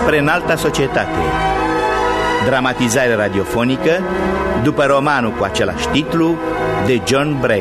spre înalta societate. Dramatizare radiofonică după romanul cu același titlu de John Brain.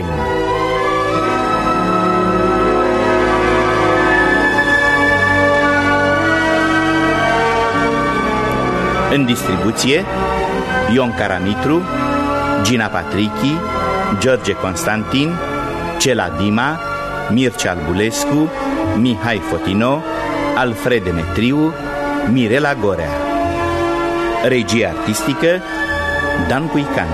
În distribuție Ion Caramitru, Gina Patrichi, George Constantin, Cela Dima, Mircea Albulescu, Mihai Fotino, Alfred Demetriu, Mirela Gorea. Regie artistică Dan Cuican.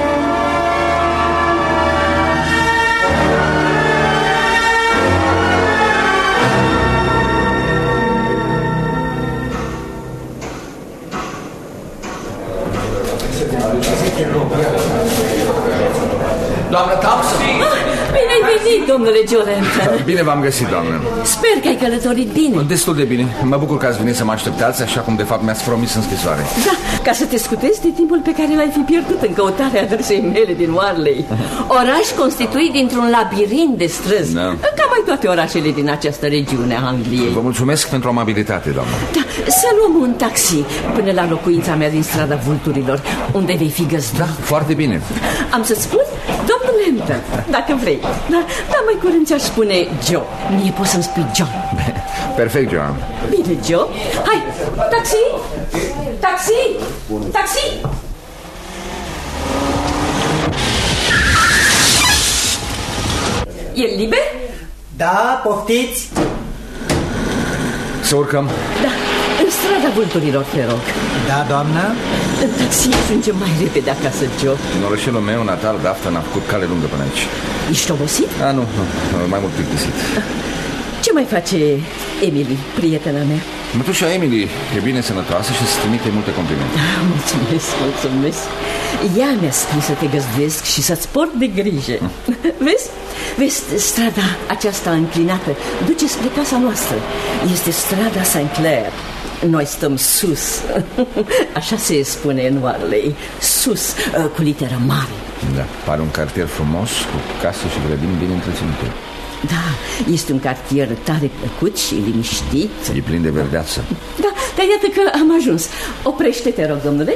Doamnă Thompson! Bine ai venit, domnule Jolenton. Bine v-am găsit, doamnă. Sper că ai călătorit bine. Destul de bine. Mă bucur că ați venit să mă așteptați, așa cum de fapt mi-ați promis în scrisoare. Da, ca să te scutezi de timpul pe care l-ai fi pierdut în căutarea adresei mele din Warley. Oraș constituit dintr-un labirint de străzi, da. Ca mai toate orașele din această regiune a Angliei. Vă mulțumesc pentru amabilitate, doamnă. Da, să luăm un taxi până la locuința mea din strada Vulturilor, unde vei fi găzduit. Da, foarte bine. Am să spun, domnul Hampton, dacă vrei. Dar mai curând ți-aș spune Joe. Mie poți să-mi spui John. Perfect, Joan. Bine, Joe. Hai, taxi! Taxi! Taxi! E liber? Da, poftiți. Să urcăm? Da, în strada Vulturilor, te rog. Da, doamnă. În taxi ajungem mai repede acasă, Joe. În orășelul meu natal, Dafton, a făcut cale lungă până aici. Ești obosit? Nu, mai mult plictisit. Ce mai face Emily, prietena mea? Mătușa Emily e bine sănătoasă și îți trimite multe complimente. Mulțumesc, mulțumesc. Ea mi-a scris să te găzduiesc și să-ți port de grijă. Vezi, strada aceasta înclinată duce spre casa noastră. Este strada St. Clair. Noi stăm sus. Așa se spune în Warley. Sus, cu literă mare. Da, pare un cartier frumos, cu case și grădini bine întreținute. Da, este un cartier tare plăcut și liniștit. E plin de verdeață. Da, dar iată că am ajuns. Oprește-te, rog, domnule.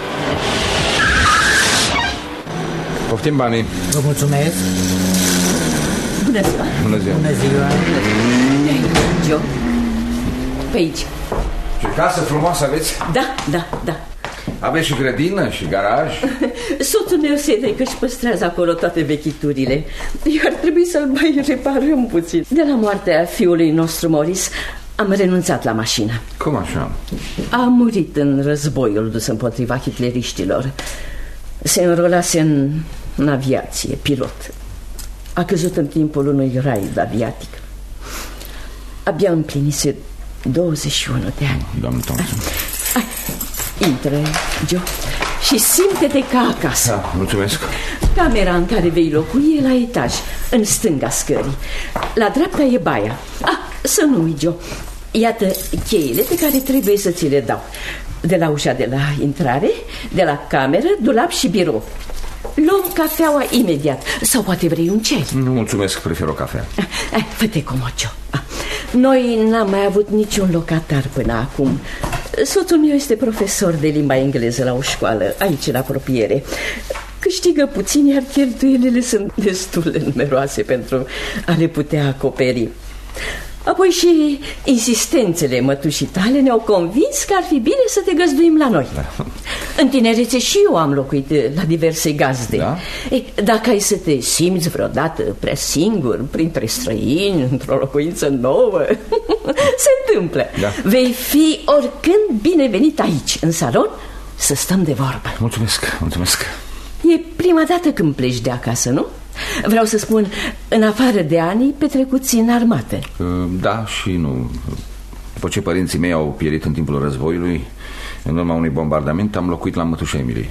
Poftim banii. Vă mulțumesc. Bună ziua. Bună ziua. Bună ziua. Joe, pe aici. Și casă frumoasă aveți? Da. Aveți și grădină și garaj? Soțul meu se că își păstrează acolo toate vechiturile. Eu ar trebui să-l mai reparăm puțin. De la moartea fiului nostru Morris am renunțat la mașină. Cum așa? A murit în războiul dus împotriva hitleriștilor. Se înrolase în aviație, pilot. A căzut în timpul unui raid aviatic. Abia împlinise 21 de ani. Doamne Thompson. Intră, Joe, și simte-te ca acasă. Da, mulțumesc. Camera în care vei locui e la etaj, în stânga scării. La dreapta e baia. Să nu uit, Joe. Iată cheile pe care trebuie să ți le dau. De la ușa de la intrare, de la cameră, dulap și birou. Luăm cafeaua imediat. Sau poate vrei un ceai. Nu, mulțumesc, prefer o cafea. Fă-te comod, Joe. Noi n-am mai avut niciun locatar până acum. Soțul meu este profesor de limba engleză la o școală aici în apropiere. Câștigă puțin, iar cheltuielile sunt destul de numeroase pentru a le putea acoperi. Apoi și insistențele mătușii tale ne-au convins că ar fi bine să te găzduim la noi. Da. În tinerețe și eu am locuit la diverse gazde. Da? Dacă ai să te simți vreodată prea singur, printre străini, într-o locuință nouă, se întâmplă. Da. Vei fi oricând binevenit aici, în salon, să stăm de vorbă. Mulțumesc. E prima dată când pleci de acasă, nu? Vreau să spun, în afară de anii petrecuți în armată. Da și nu. După ce părinții mei au pierit în timpul războiului, în urma unui bombardament, am locuit la mătușa Emily.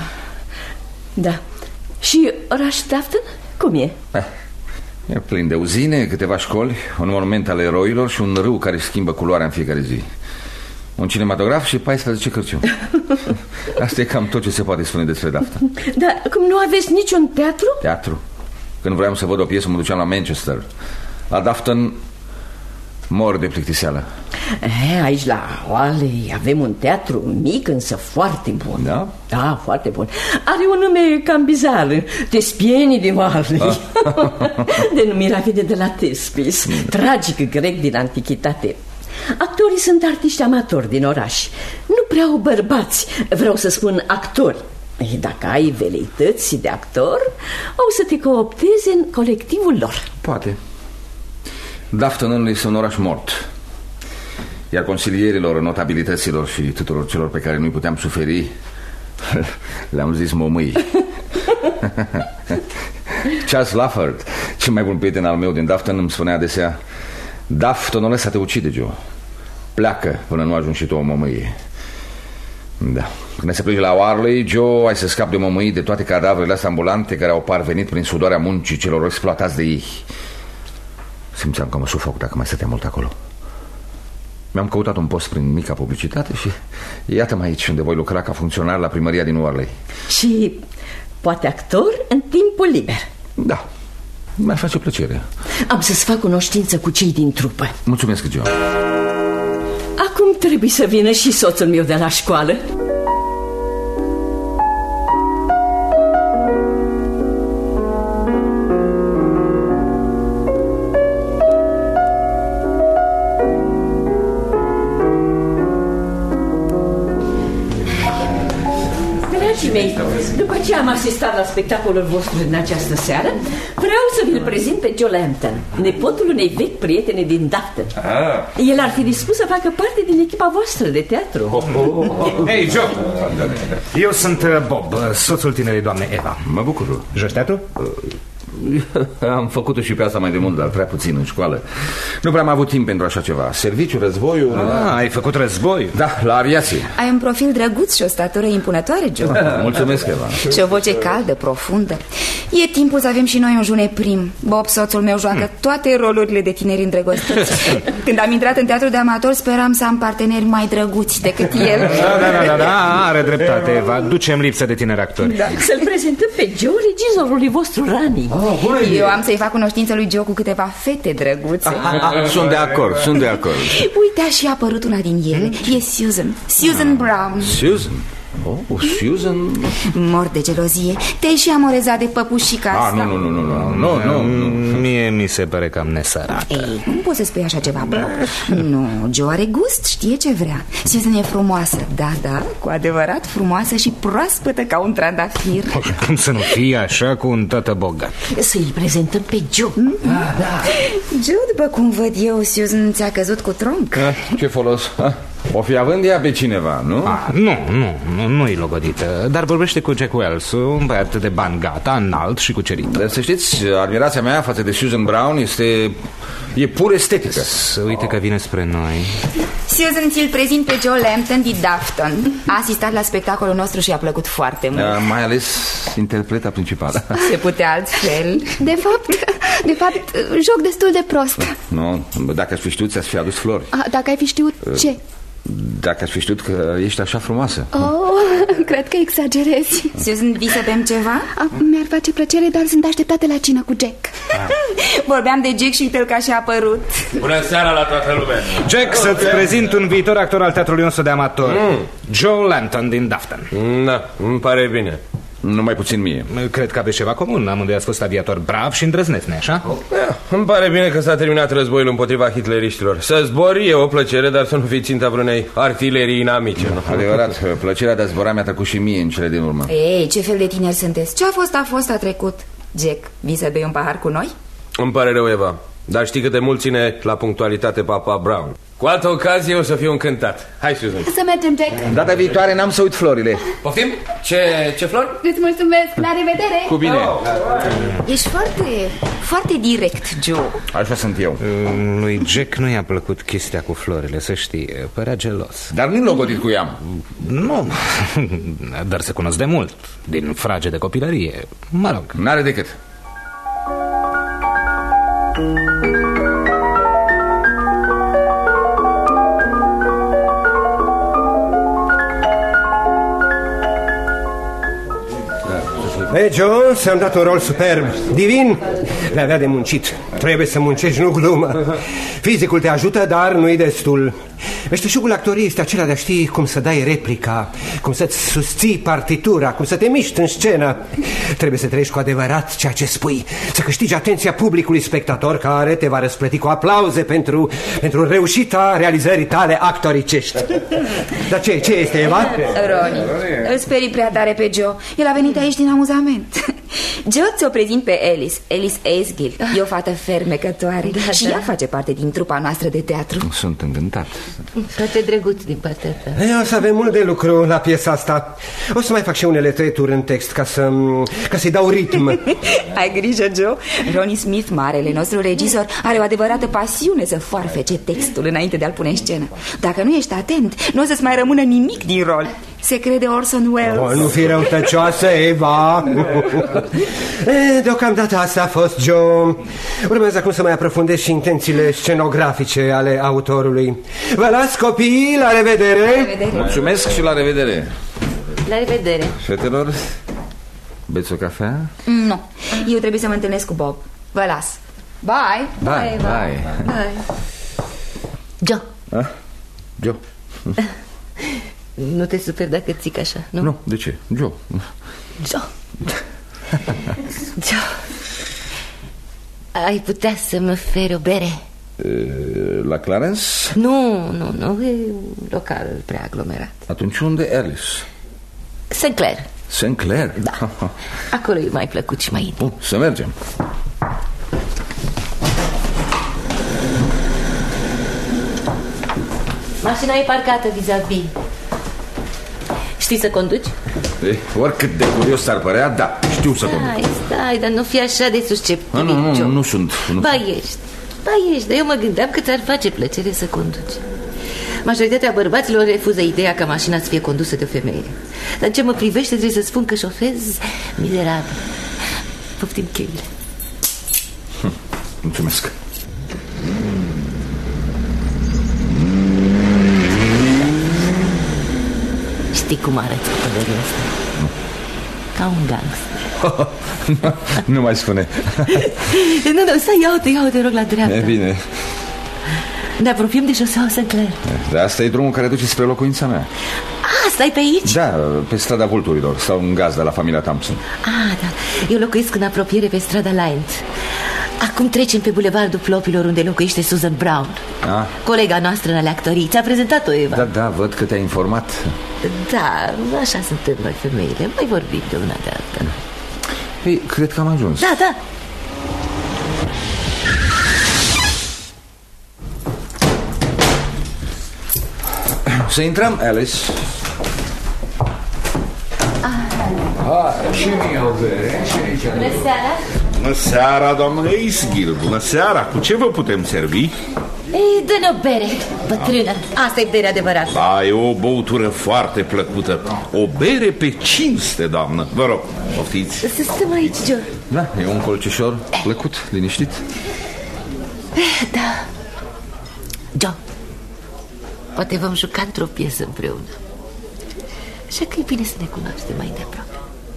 Da. Și oraș Dafton? Cum e? E plin de uzine, câteva școli, un monument al eroilor și un râu care schimbă culoarea în fiecare zi. Un cinematograf și 14 cărciuni. Asta e cam tot ce se poate spune despre Dafton. Dar cum nu aveți niciun teatru? Teatru? Când vreau să văd o piesă mă duceam la Manchester. La Dafton mor de plictiseală. Aici la Oalei avem un teatru mic, însă foarte bun. Da? Da, foarte bun. Are un nume cam bizar, Tespienii din Oalei. Denumirea vine de la Tespis, tragic grec din antichitate. Actorii sunt artiști amatori din oraș. Nu prea au bărbați, vreau să spun actori. Dacă ai veleități de actor, o să te coopteze în colectivul lor. Poate. Dafton este un oraș mort, iar consilierilor, notabilităților și tuturor celor pe care nu-i puteam suferi le-am zis momâi. Charles Lafford, cel mai bun prieten al meu din Dafton, îmi spunea adesea: Dafton ăsta te ucide, Joe. Pleacă până nu ajungi și tu o momâie. Da. Când se plece la Warley, Joe, ai să scapi de momâii, de toate cadavrele astea ambulante care au parvenit prin sudoarea muncii celor exploatați de ei. Simțeam că mă sufoc dacă mai stăteam mult acolo. Mi-am căutat un post prin mica publicitate și iată-mă aici, unde voi lucra ca funcționar la primăria din Warley. Și poate actor în timpul liber. Da, mi-ar face plăcere. Am să-ți fac cunoștință cu cei din trupă. Mulțumesc, Joe. Acum trebuie să vină și soțul meu de la școală. După ce am asistat la spectacolul vostru din această seară, vreau să vi-l prezint pe Joe Lampton, nepotul unei vechi prietene din Dafton. El ar fi dispus să facă parte din echipa voastră de teatru. Hei, Joe! Eu sunt Bob, soțul tinerei doamne Eva. Mă bucur. Joci teatru? Am făcut-o și pe asta mai de mult, dar prea puțin în școală. Nu prea am avut timp pentru așa ceva. Serviciu, războiul... Ai făcut război? Da, la aviație. Ai un profil drăguț și o statură impunătoare, Joe. Mulțumesc, Eva. Și o voce caldă, profundă. E timpul să avem și noi un june prim. Bob, soțul meu, joacă toate rolurile de tineri îndrăgostiți. Când am intrat în teatru de amator, speram să am parteneri mai drăguți decât el. Da, are dreptate, Eva. Ducem lipsă de tineri actori. Da. Să-l prezentăm pe Joe, regizorului vostru Rani. Eu am să-i fac cunoștință lui Joe cu câteva fete drăguțe. Sunt de acord, sunt de acord. Uite, a și apărut una din ele. E Susan Brown. Susan? Oh, Susan? Mor de gelozie. Te-ai și amorezat de păpușica asta. Nu. Mie mi se pare cam nesărat. Ei, cum poți să spui așa ceva, Bob? Nu, Joe are gust, știe ce vrea. Susan e frumoasă, da, cu adevărat frumoasă și proaspătă ca un trandafir. Cum să nu fie așa cu un tată bogat? Să-i prezentăm pe Joe. Da. Joe, după cum văd eu, Susan ți-a căzut cu tronc. Ce folos? O fi având ea pe cineva, nu? Nu-i logodită. Dar vorbește cu Jack Wells, un băiat de bani gata, înalt și cucerit. Dar să știți, admirația mea față de Susan Brown e pur estetică. Să uite că vine spre noi. Susan, ți-l prezint pe Joe Lampton din Dafton. A asistat la spectacolul nostru și a plăcut foarte mult. Mai ales interpreta principală. Se putea altfel. De fapt, joc destul de prost. Nu, dacă aș fi știut, ți-aș fi adus flori. Dacă ai fi știut ce? Dacă aș fi știut că ești așa frumoasă. Cred că exagerezi. Susan, vii să bem ceva? Mi-ar face plăcere, dar sunt așteptate la cină cu Jack. Vorbeam de Jack și uite-l că și-a apărut. Bună seara la toată lumea. Jack, să-ți prezint un viitor actor al teatrului nostru de amator, Joe Lampton din Dafton. Da, îmi pare bine. Numai puțin mie. Cred că aveți ceva comun. Amândoi ați fost aviator brav și îndrăzneț, nu-i așa? Îmi pare bine că s-a terminat războiul împotriva hitleriștilor. Să zbori e o plăcere, dar să nu fii ținta vreunei artilerii inamice, nu? Adevărat, plăcerea de a zbora mi-a trecut și mie în cele din urmă. Ei, ce fel de tineri sunteți? Ce a fost, a trecut. Jack, vii să bei un pahar cu noi? Îmi pare rău, Eva, dar știi cât de mult ține la punctualitate papa Brown. Cu altă ocazie o să fiu încântat. Hai, Susan. Să mergem, Jack. Data viitoare n-am să uit florile. Poftim? Ce flori? Îți mulțumesc, la revedere. Cu bine. Ești foarte direct, Joe. Așa sunt eu. Lui Jack nu i-a plăcut chestia cu florile, să știi. Părea gelos. Dar nu-i logodit cu ea. Nu, dar se cunosc de mult. Din frage de copilărie. Mă rog. N-are decât. Hey, Joe, ți-am dat un rol superb, divin. Le avea de muncit. Trebuie să muncești, nu glumă. Fizicul te ajută, dar nu-i destul. Meșteșugul actoriei este acela de a ști cum să dai replica, cum să-ți susții partitura, cum să te miști în scenă. Trebuie să trăiești cu adevărat ceea ce spui, să câștigi atenția publicului spectator, care te va răsplăti cu aplauze pentru reușita realizării tale actoricești. Dar ce este, Eva? Roni, îl sperii prea tare pe Joe. El a venit aici din amuzament. Joe, ți-o prezint pe Alice Aysgill. E o fată fermecătoare și ea face parte din trupa noastră de teatru. Sunt încântat. Foarte drăguț din partea ta. O să avem mult de lucru la piesa asta. O să mai fac și unele tăieturi în text ca să-i dau ritm. Ai grijă, Joe. Ronnie Smith, marele nostru regizor, are o adevărată pasiune să foarfece textul înainte de a-l pune în scenă. Dacă nu ești atent, nu o să-ți mai rămână nimic din rol. Se crede Orson Welles. Nu fi răutăcioasă, Eva. Deocamdată asta a fost, Joe. Urmează acum să mai aprofundez și intențiile scenografice ale autorului. Vă las, copii, la revedere. La revedere. Mulțumesc și la revedere. La revedere. Fetelor, beți o cafea? Nu, eu trebuie să mă întâlnesc cu Bob. Vă las. Bye. Bye. Joe. Joe. Nu te superi dacă țic așa, nu? Nu, de ce? Joe. Ai putea să-mi oferi o bere? La Clarence? Nu, e un local prea aglomerat. Atunci unde Alice? St. Clair. Da. Acolo e mai plăcut și mai intim. Bun, să mergem. Mașina e parcată vis-a-vis. Știi să conduci? Oricât de curios ar părea, da, știu să conduc. Stai, dar nu fi așa de susceptibil. Nu sunt. Ba ești, dar eu mă gândeam că ți-ar face plăcere să conduci. Majoritatea bărbaților refuză ideea ca mașina să fie condusă de o femeie. Dar ce mă privește, trebuie să spun că șofez mizerabil. Poftim cheile. Mulțumesc. Știi cum arăți cu pălăria asta? Ca un gangster. Nu mai spune. Nu, stai, iau te rog, la dreapta. E bine. Ne apropiem de șoseaua St. Clair. De asta e drumul care duce spre locuința mea. Stai pe aici? Da, pe strada Vulturilor. Stau în gazdă la familia Thompson. Da, eu locuiesc în apropiere pe strada Lyons. Acum trecem pe bulevardul Plopilor, unde locuiește Susan Brown, colega noastră în ale actorii. Ți-a prezentat-o, Eva? Da, văd că te-ai informat. Da, așa suntem noi femeile. Mai vorbim de una de alta. Ei, cred că am ajuns. Da. Să intrăm, Alice. Și mie o bere. Bună seara. Bună seara, doamnă Aysgill. Bună seara. Cu ce vă putem servi? Dă-ne o bere, bătrână. Asta e bere adevărată. Da, e o băutură foarte plăcută. O bere pe cinste, doamnă. Vă rog, poftiți. Să stăm aici, Joe. Da, e un colțișor plăcut, liniștit. Da. Joe, poate vom juca într-o piesă împreună. Așa că e bine să ne cunoaștem mai de aproape.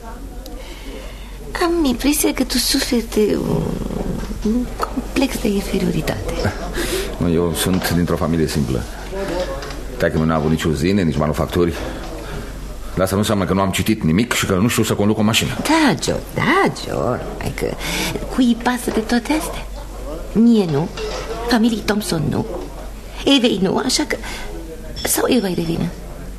Am impresia că tu suferi de un complex de inferioritate. Eu sunt dintr-o familie simplă. Taică-mi n-a avut nici uzine, nici manufacturi. Dar asta nu înseamnă că nu am citit nimic și că nu știu să conduc o mașină. Da, Joe. Adică, cui îi pasă de toate astea? Mie nu, familiei Thompson nu, Evei nu, așa că... Sau Eva-i de vină?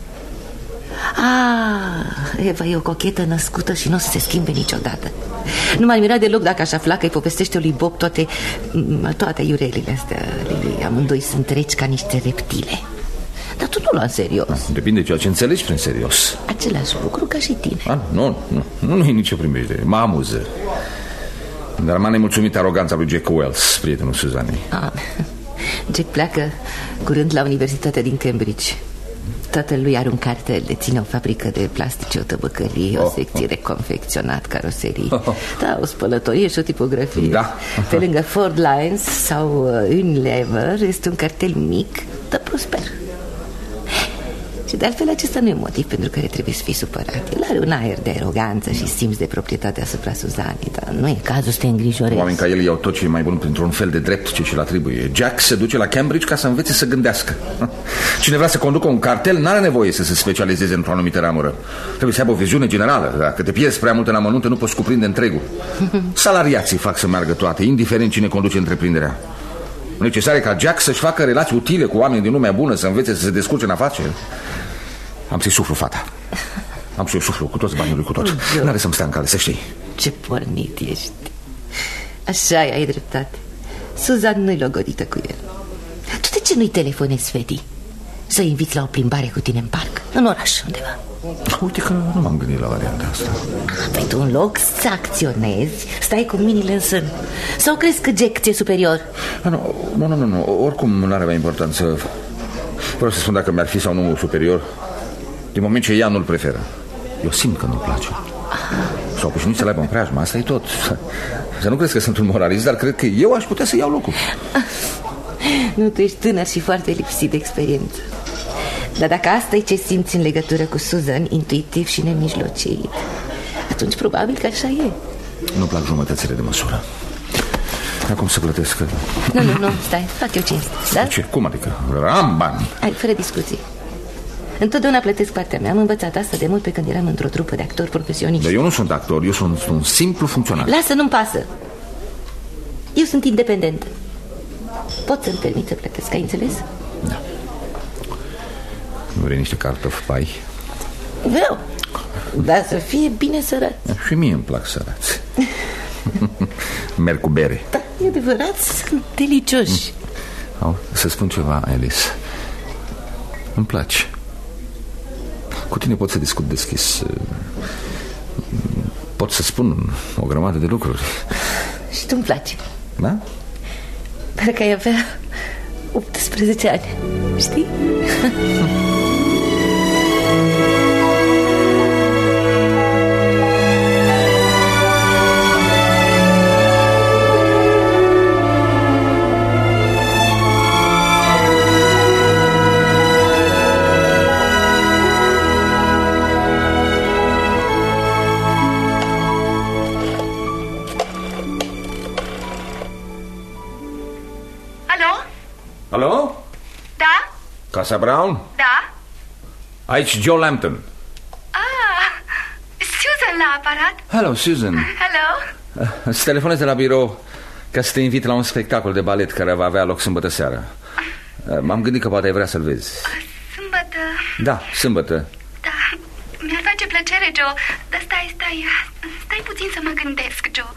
Eva e o cochetă născută și nu o să se schimbe niciodată. Nu m-ar mira deloc dacă aș afla că îi povestește lui Bob toate iurelile astea. Amândoi sunt reci ca niște reptile. Dar tu nu lua în serios. Depinde ceea ce înțelegi prin serios. Același lucru ca și tine. Nu e nicio primejdere, mă amuză. Dar m-a nemulțumit aroganța lui Jack Wells, prietenul Suzanei. Jack pleacă curând la Universitatea din Cambridge. Tatăl lui are un cartel, deține o fabrică de plastice, o tăbăcărie, o secție de confecționat, caroserii. Da, o spălătorie și o tipografie. Da. Pe lângă Ford Lines sau Unilever este un cartel mic, dar prosper. Și de altfel acesta nu e motiv pentru care trebuie să fii supărat. El are un aer de aroganță și simț de proprietate asupra Suzanei, dar nu e cazul să te îngrijorezi. Oameni ca el iau tot ce e mai bun printr-un fel de drept ce și-l atribuie. Jack se duce la Cambridge ca să învețe să gândească. Cine vrea să conducă un cartel n-are nevoie să se specializeze într-o anumită ramură. Trebuie să aibă o viziune generală. Dacă te pierzi prea mult în amănunte, nu poți cuprinde întregul. Salariații fac să meargă toate, indiferent cine conduce întreprinderea. Necesare ca Jack să-și facă relații utile cu oameni din lumea bună, să învețe să se descurce în afaceri. Am să-i suflu fata. Am să-i suflu cu toți banii lui, cu tot. N-are să-mi stea în cale, să știi. Ce pornit ești. Așa e, ai dreptate. Suzan nu-i logodită cu el. Tu de ce nu-i telefonezi, Feti? Să-i inviți la o plimbare cu tine în parc, în oraș, undeva. Uite că nu m-am gândit la varianta asta. Păi tu în loc să acționezi, stai cu mâinile în sân. Sau crezi că Jack ți-e superior? Nu, oricum nu are mai importanță. Vreau să spun dacă mi-ar fi sau nu superior, din moment ce ea nu-l preferă. Eu simt că nu-l place. Sau că și nici să-l aibă în preajmă, asta e tot. Să nu crezi că sunt un moralist, dar cred că eu aș putea să iau locul. Nu, tu ești tânăr și foarte lipsit de experiență. Dar dacă asta e ce simți în legătură cu Susan, intuitiv și nemijlocit, atunci probabil că așa e. Nu-mi plac jumătățile de măsură. Acum să plătesc. Nu, stai, fac eu cinste, da? Ce? Cum adică? Am bani. Hai, fără discuții. Întotdeauna plătesc partea mea. Am învățat asta de mult pe când eram într-o trupă de actori profesioniști. Dar eu nu sunt actor, eu sunt un simplu funcționar. Lasă, nu-mi pasă. Eu sunt independentă. Pot să-mi permit să plătesc, ai înțeles? Da. Nu vrei niște cartofi pai? Vreau, dar să fie bine sărați. Și mie îmi plac sărați. Merg cu bere. Da, e adevărat, sunt delicioși. Să spun ceva, Alice. Îmi place. Cu tine pot să discut deschis. Pot să spun o grămadă de lucruri. Și tu îmi place. Da? Parcă ai avea 18 ani, știi? Alo? Da? Casa Brown? Da? Aici Joe Lampton. Susan la aparat. Hello, Susan. Hello. Îți telefonez de la birou ca să te invit la un spectacol de balet care va avea loc sâmbătă seara. M-am gândit că poate ai vrea să-l vezi. Sâmbătă? Da, sâmbătă. Da, mi-ar face plăcere, Joe. Dar stai puțin să mă gândesc, Joe.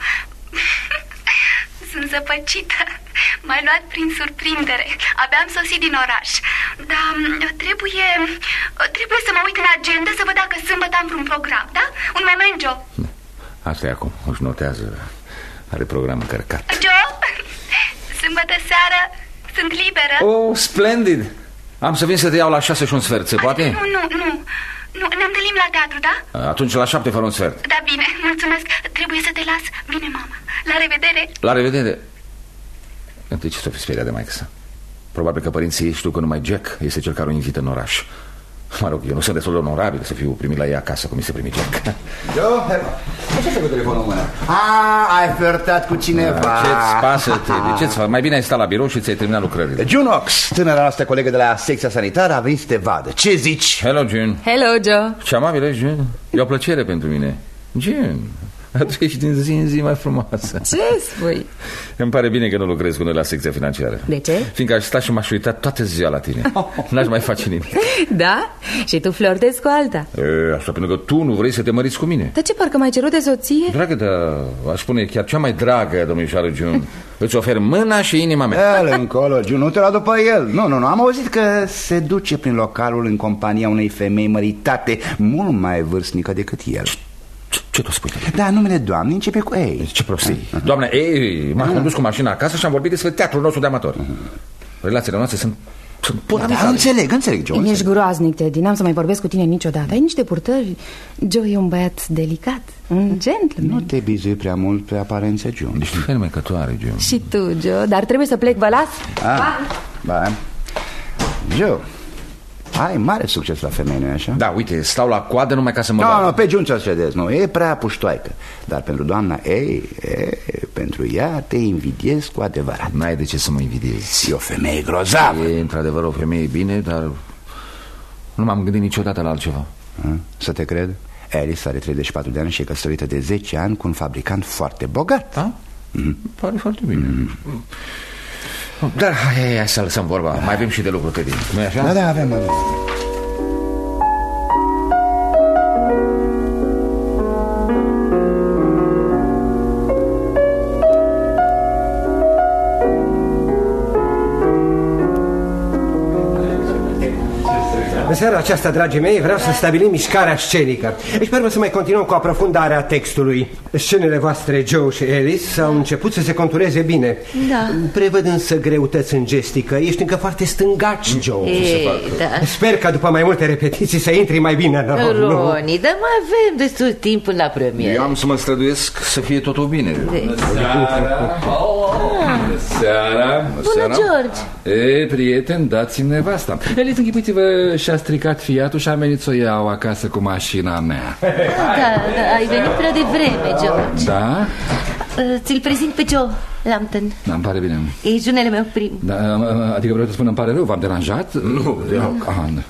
Sunt zăpăcită. M-ai luat prin surprindere. Abia am sosit din oraș. Dar trebuie să mă uit în agenda să văd dacă sâmbătă am vreun program, da? Un moment, Joe. Asta e acum, își notează. Are program încărcat. Joe, sâmbătă seară sunt liberă. Oh, splendid. Am să vin să te iau la 6:15, se poate? Nu, ne întâlnim la teatru, da? Atunci la 7:15. Da, bine, mulțumesc. Trebuie să te las. Bine, mama. La revedere. La revedere. De ce s-o fi speriat de maică sa? Probabil că părinții ei știu că numai Jack este cel care o invită în oraș. Mă rog, eu nu sunt destul de onorabil să fiu primit la ea acasă cum mi se primi Jack. Joe, ce faci cu telefonul în mână? Ai flirtat cu cineva. Ce-ți pasă, Teddy? Ce-ți fac? Mai bine ai stat la birou și ți-ai terminat lucrările. June Ox, tânăra noastră colegă de la secția sanitară, a venit să te vadă. Ce zici? Hello, June. Hello, Joe. Ce amabilă, June. E o plăcere pentru mine. June, ești din zi în zi mai frumoasă. Ce spui? Îmi pare bine că nu lucrezi cu noi la secția financiară. De ce? Fiindcă aș sta și m-aș uita toată ziua la tine. N-aș mai face nimic. Da? Și tu flirtezi cu alta? Asta pentru că tu nu vrei să te măriți cu mine. Dar ce, parcă m-ai cerut de soție? Dragă, dar aș spune chiar cea mai dragă, domnișoară June. Îți ofer mâna și inima mea. El încolo, June, nu te lua după el. Nu, am auzit că se duce prin localul în compania unei femei măritate mult mai vârstnică decât el. Ce tu spui? Da, numele doamnei începe cu ei. Ce prostii. Doamne, m-am condus cu mașina acasă și am vorbit despre teatrul nostru de amatori. Relațiile noastre sunt până da, înțeleg, Joe. Ești groaznic, Teddy, n-am să mai vorbesc cu tine niciodată. Ai niște purtări. Joe e un băiat delicat, un gentleman. Nu te bizui prea mult pe aparențe, Joe. Ești fermecătoare, Joe. Și tu, Joe, dar trebuie să plec, vă las. Ba. Joe, Ai mare succes la femei, nu-i așa? Da, uite, stau la coadă numai ca să mă Nu, pe giunța cedezi, nu, e prea puștoaică. Dar pentru doamna pentru ea te invidiez cu adevărat. N-ai de ce să mă invidiezi. E o femeie grozavă. E într-adevăr o femeie bine, dar nu m-am gândit niciodată la altceva. Să te cred? Alice are 34 de ani și e căsătorită de 10 ani cu un fabricant foarte bogat. Da? Pare foarte bine. Dar hai să lăsăm vorba. Mai avem și de lucru, Teddy. Nu-i așa? Da, avem. În seara aceasta, dragii mei, vreau să stabilim mișcarea scenică. Deci sper să mai continuăm cu aprofundarea textului. Scenele voastre, Joe și Alice, au început să se contureze bine. Da. Prevăd însă greutăți în gestică. Ești încă foarte stângaci, Joe. Da. Sper că după mai multe repetiții să intri mai bine în rol. Roni, dar mai avem destul timp până la premieră. Eu am să mă străduiesc să fie totul bine. Bună seara. Bună, George. Ei, prieteni, dați-mi nevasta. Eliți, închipuiți-vă, și-a stricat Fiatul și a venit să o iau acasă cu mașina mea. Da, ai venit prea devreme, George. Da? Ți-l prezint pe Joe Lambton. Da, îmi pare bine. E junele meu prim. Da, adică vreau să spun, îmi pare rău, v-am deranjat? Nu, deloc.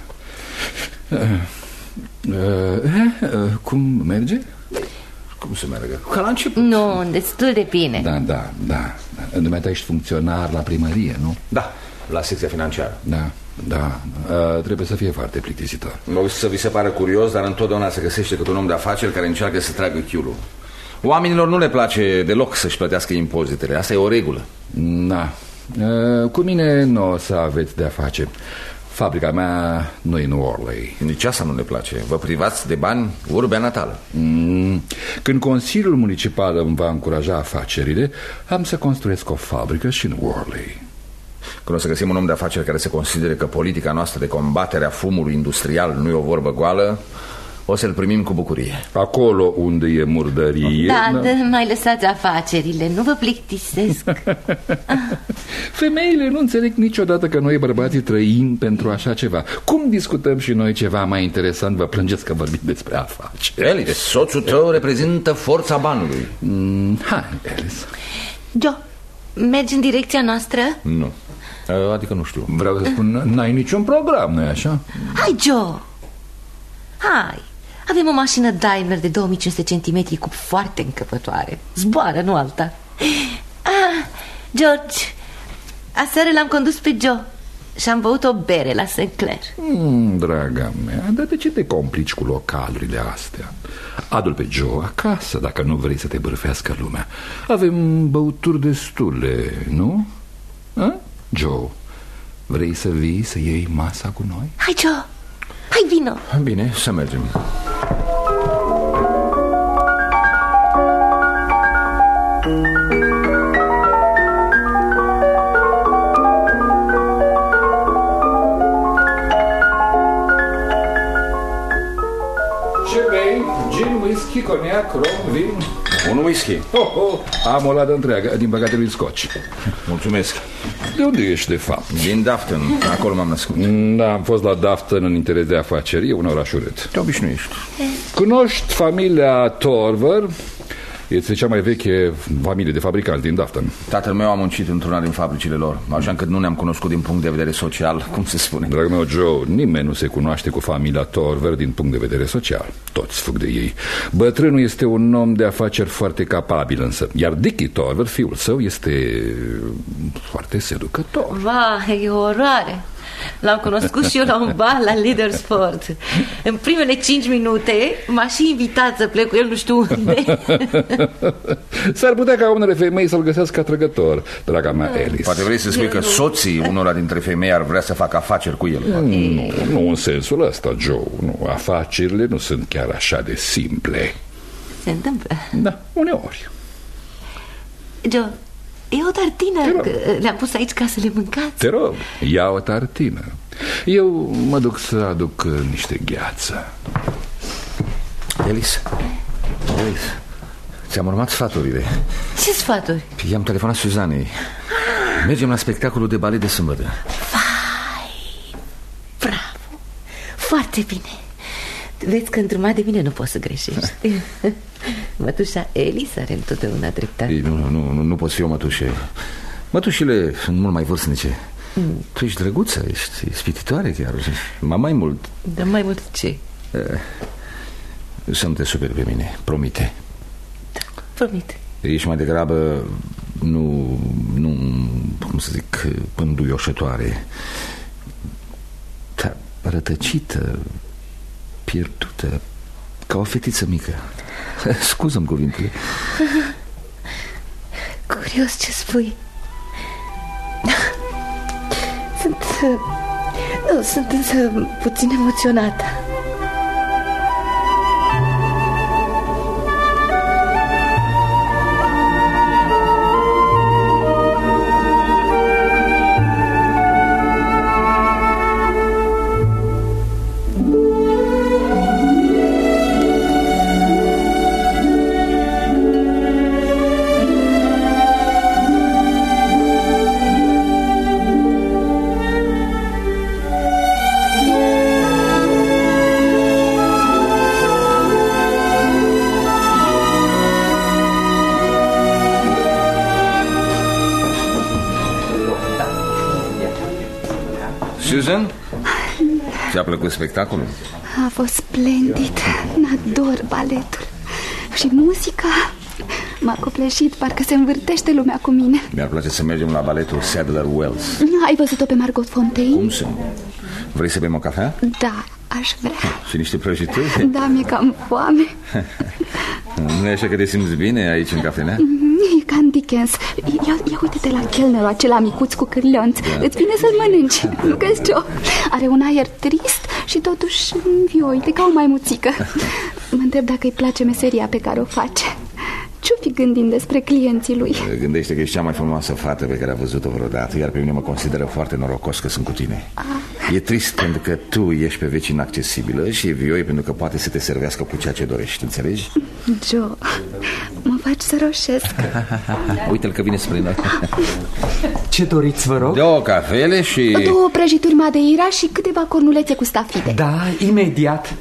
Cum merge? Cum să meargă? Ca la început. Nu, destul de bine. Da. Dumneata ești funcționar la primărie, nu? Da, la secția financiară. Da. Trebuie să fie foarte plictisitor. O să vi se pară curios, dar întotdeauna se găsește câte un om de afaceri care încearcă să tragă chiulul. Oamenilor nu le place deloc să-și plătească impozitele. Asta e o regulă. Da. Cu mine nu o să aveți de-a face. Fabrica mea nu e în Worley. Nici asta nu ne place. Vă privați de bani urbea natală. Când Consiliul Municipal îmi va încuraja afacerile, am să construiesc o fabrică și în Worley. Când o să găsim un om de afaceri care se considere că politica noastră de combatere a fumului industrial nu e o vorbă goală, o să-l primim cu bucurie. Acolo unde e murdărie... Da, mai lăsați afacerile, nu vă plictisesc. Femeile nu înțeleg niciodată că noi bărbații trăim pentru așa ceva. Cum discutăm și noi ceva mai interesant, vă plângeți că vorbim despre afaceri. Alice, soțul tău reprezintă forța banului. Hai, Alice. Joe, mergi în direcția noastră? Nu, adică nu știu. Vreau să spun, n-ai niciun program, nu-i așa? Hai, Joe, hai. Avem o mașină Daimler de 2500 cm cu foarte încăpătoare. Zboară, nu alta. George, aseară l-am condus pe Joe și am băut o bere la St. Clair. Draga mea, dar de ce te complici cu localurile astea? Adu-l pe Joe acasă dacă nu vrei să te bârfească lumea. Avem băuturi destule, nu? Joe, vrei să vii să iei masa cu noi? Hai, Joe, hai, vino. Bine, să mergem. Ce bei? Gin, whisky, coniac, rom, vin? Un whisky. Am o ladă întreagă, din păcate lui Scotch. Mulțumesc. De unde ești, de fapt? Din Dafton, acolo m-am născut. Da, am fost la Dafton în interes de afaceri. E un oraș urât. Te obișnuiești. Cunoști familia Torver? Este cea mai veche familie de fabricanți din Dafton. Tatăl meu a muncit într-una din fabricile lor, așa încât nu ne-am cunoscut din punct de vedere social, cum se spune. Dragul meu, Joe, nimeni nu se cunoaște cu familia Torver din punct de vedere social. Toți fug de ei. Bătrânul este un om de afaceri foarte capabil însă, iar Dickie Torver, fiul său, este foarte seducător. Vai, e o oroare. L-am cunoscut și eu la un bal la Leadersport. În primele 5 minute m-a și invitat să plec cu el nu știu unde. S-ar putea ca unele femei să-l găsească atrăgător, draga mea Alice. Poate vrei să spui că soții unora dintre femei ar vrea să facă afaceri cu el. Nu în sensul ăsta, Joe. Nu, afacerile nu sunt chiar așa de simple. Se întâmplă. Da, uneori. Joe, e o tartină, le-am pus aici ca să le mâncați. Te rog, ia o tartină. Eu mă duc să aduc niște gheață. Alice, ți-am urmat sfaturile. Ce sfaturi? I-am telefonat Suzanei. Mergem la spectacolul de balet de sâmbătă. Vai, bravo. Foarte bine. Vezi că într-un de mine nu poți să greșești. Mătușa Elis are întotdeauna dreptate. Ei, nu poți fi o mătușe. Mătușile sunt mult mai vârstnice. Tu ești drăguță, ești ispititoare chiar. Mai mult. Dar mai mult ce? Să nu te superi pe mine, promite. Da, promite. Ești mai degrabă nu, cum să zic, pânduioșătoare, dar rătăcită, pierdută, ca o fetiță mică. Scuză-mi cuvintele. Curios ce spui. Sunt însă puțin emoționată. Susan? Ți-a plăcut spectacolul? A fost splendid. Ador baletul. Și muzica m-a copleșit, parcă se învârtește lumea cu mine. Mi-ar place să mergem la baletul Sadler Wells. Ai văzut-o pe Margot Fontein? Cum să? Vrei să bem o cafea? Da, aș vrea. Și niște prăjituri? Da, mi-e cam foame. Nu e așa că te simți bine aici în cafenea? E ca în Dickens. Ia uite-te la chelnerul acela micuț cu cârlionți. Îți vine să-l mănânci. Nu crezi, Joe? Are un aer trist și totuși uite, ca o maimuțică. Mă întreb dacă îi place meseria pe care o face. Ce-o fi gândind despre clienții lui? Gândește că ești cea mai frumoasă fată pe care a văzut-o vreodată. Iar pe mine mă consideră foarte norocos că sunt cu tine. E trist pentru că tu ești pe veci inaccesibilă și e vioi pentru că poate să te servească cu ceea ce dorești. Înțelegi? Joe, mă faci să roșesc. Uite-l că vine spre noi. Ce doriți, vă rog? 2 cafele și... 2 prăjituri madeira și câteva cornulețe cu stafide. Da, imediat.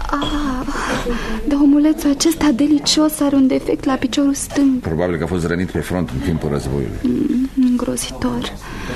Dar omulețul acesta delicios are un defect la piciorul stâng. Probabil că a fost rănit pe front în timpul războiului. Îngrozitor.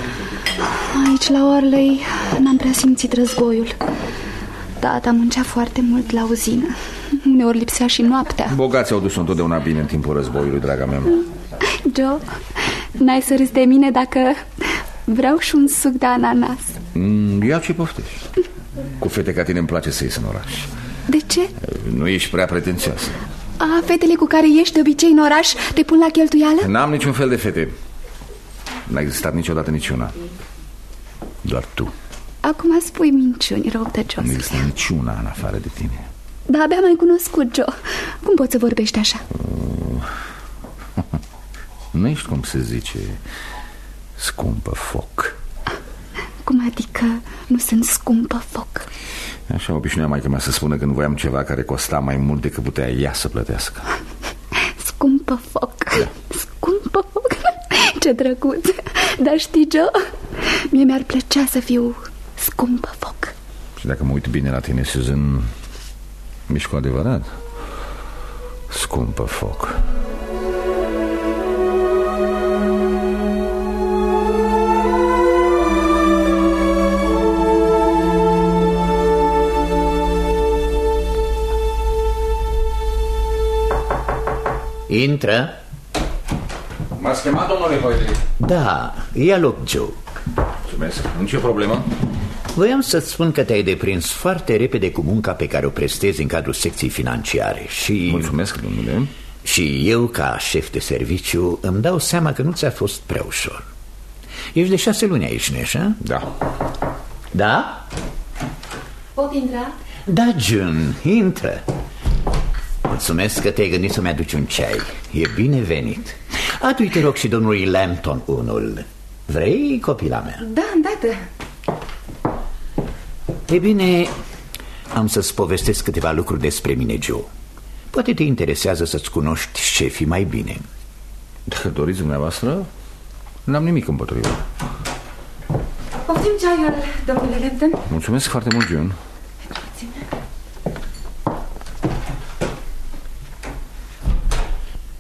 Aici la Orley n-am prea simțit războiul. Tata muncea foarte mult la uzină. Uneori lipsea și noaptea. Bogații au dus-o întotdeauna bine în timpul războiului, draga mea. Joe, n-ai să râzi de mine dacă vreau și un suc de ananas. Ia ce poftești. Cu fete ca tine îmi place să ies în oraș. De ce? Nu ești prea pretențioasă. Fetele cu care ești de obicei în oraș te pun la cheltuială? N-am niciun fel de fete. N-a existat niciodată niciuna. Doar tu. Acum spui minciuni, răutăcios. Nu există niciuna în afară de tine. Da, abia m-ai cunoscut, Joe. Cum poți să vorbești așa? Nu ești, cum se zice, scumpă foc. Cum adică nu sunt scumpă foc? Așa obișnuia maică mea să spună când voiam ceva care costa mai mult decât putea ea să plătească. Scumpă foc. Da. Scumpă foc. Ce drăguț. Dar știi, Joe, mie mi-ar plăcea să fiu scumpă foc. Și dacă mă uit bine la tine, Susan, ești cu adevărat scumpă foc. Intră. M-ați chemat, domnule Hoyle? Da, ia loc, Joe. Mulțumesc, nicio problemă. Voiam să-ți spun că te-ai deprins foarte repede cu munca pe care o prestezi în cadrul secției financiare și... Mulțumesc, domnule. Și eu, ca șef de serviciu, îmi dau seama că nu ți-a fost prea ușor. Ești de 6 luni aici, nu așa? Da. Da? Pot intra? Da, June, intră. Mulțumesc că te-ai gândit să-mi aduci un ceai. E binevenit. Adu-i, te rog, și domnului Lambton unul. Vrei, copila mea? Da, îndată. E bine, am să-ți povestesc câteva lucruri despre mine, Joe. Poate te interesează să-ți cunoști șefii mai bine. Dacă doriți dumneavoastră, n-am nimic împotrivă. Poftim ceaiul, domnule Lambton. Mulțumesc foarte mult, June.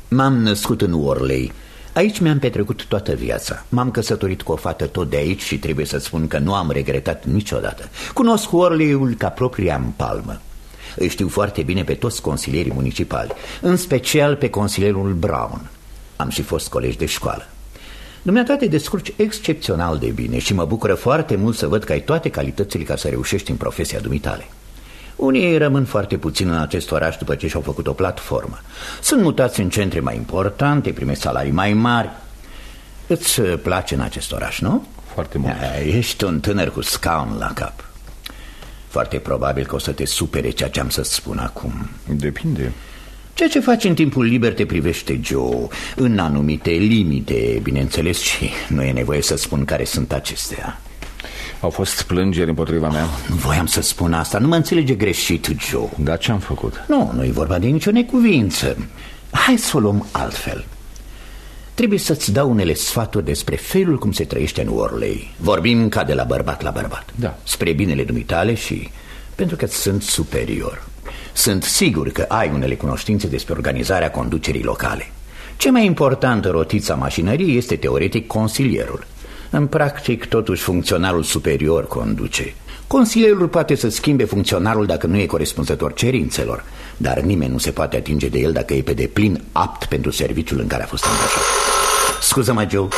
M-am născut în Worley. Aici mi-am petrecut toată viața. M-am căsătorit cu o fată tot de aici și trebuie să spun că nu am regretat niciodată. Cunosc Worley-ul ca propria-mi palmă. Îi știu foarte bine pe toți consilierii municipali, în special pe consilierul Brown. Am și fost colegi de școală. Dumneata te descurci excepțional de bine și mă bucură foarte mult să văd că ai toate calitățile ca să reușești în profesia dumitale. Unii rămân foarte puțin în acest oraș după ce și-au făcut o platformă. Sunt mutați în centre mai importante, primesc salarii mai mari. Îți place în acest oraș, nu? Foarte mult. Ești un tânăr cu scaun la cap. Foarte probabil că o să te supere ceea ce am să-ți spun acum. Depinde. Ceea ce faci în timpul liber te privește, Joe, în anumite limite, bineînțeles, și nu e nevoie să spun care sunt acestea. Au fost plângeri împotriva mea? Nu voiam să spun asta, nu mă înțelege greșit, Joe. Dar ce am făcut? Nu e vorba de nicio necuvință. Hai să o luăm altfel. Trebuie să-ți dau unele sfaturi despre felul cum se trăiește în Worley. Vorbim ca de la bărbat la bărbat. Da. Spre binele dumitale și pentru că sunt superior. Sunt sigur că ai unele cunoștințe despre organizarea conducerii locale. Ce mai important în rotița mașinăriei este teoretic consilierul. În practic, totuși, funcționarul superior conduce. Consilierul poate să schimbe funcționarul dacă nu e corespunzător cerințelor, dar nimeni nu se poate atinge de el dacă e pe deplin apt pentru serviciul în care a fost angajat. Scuză-mă, Joe.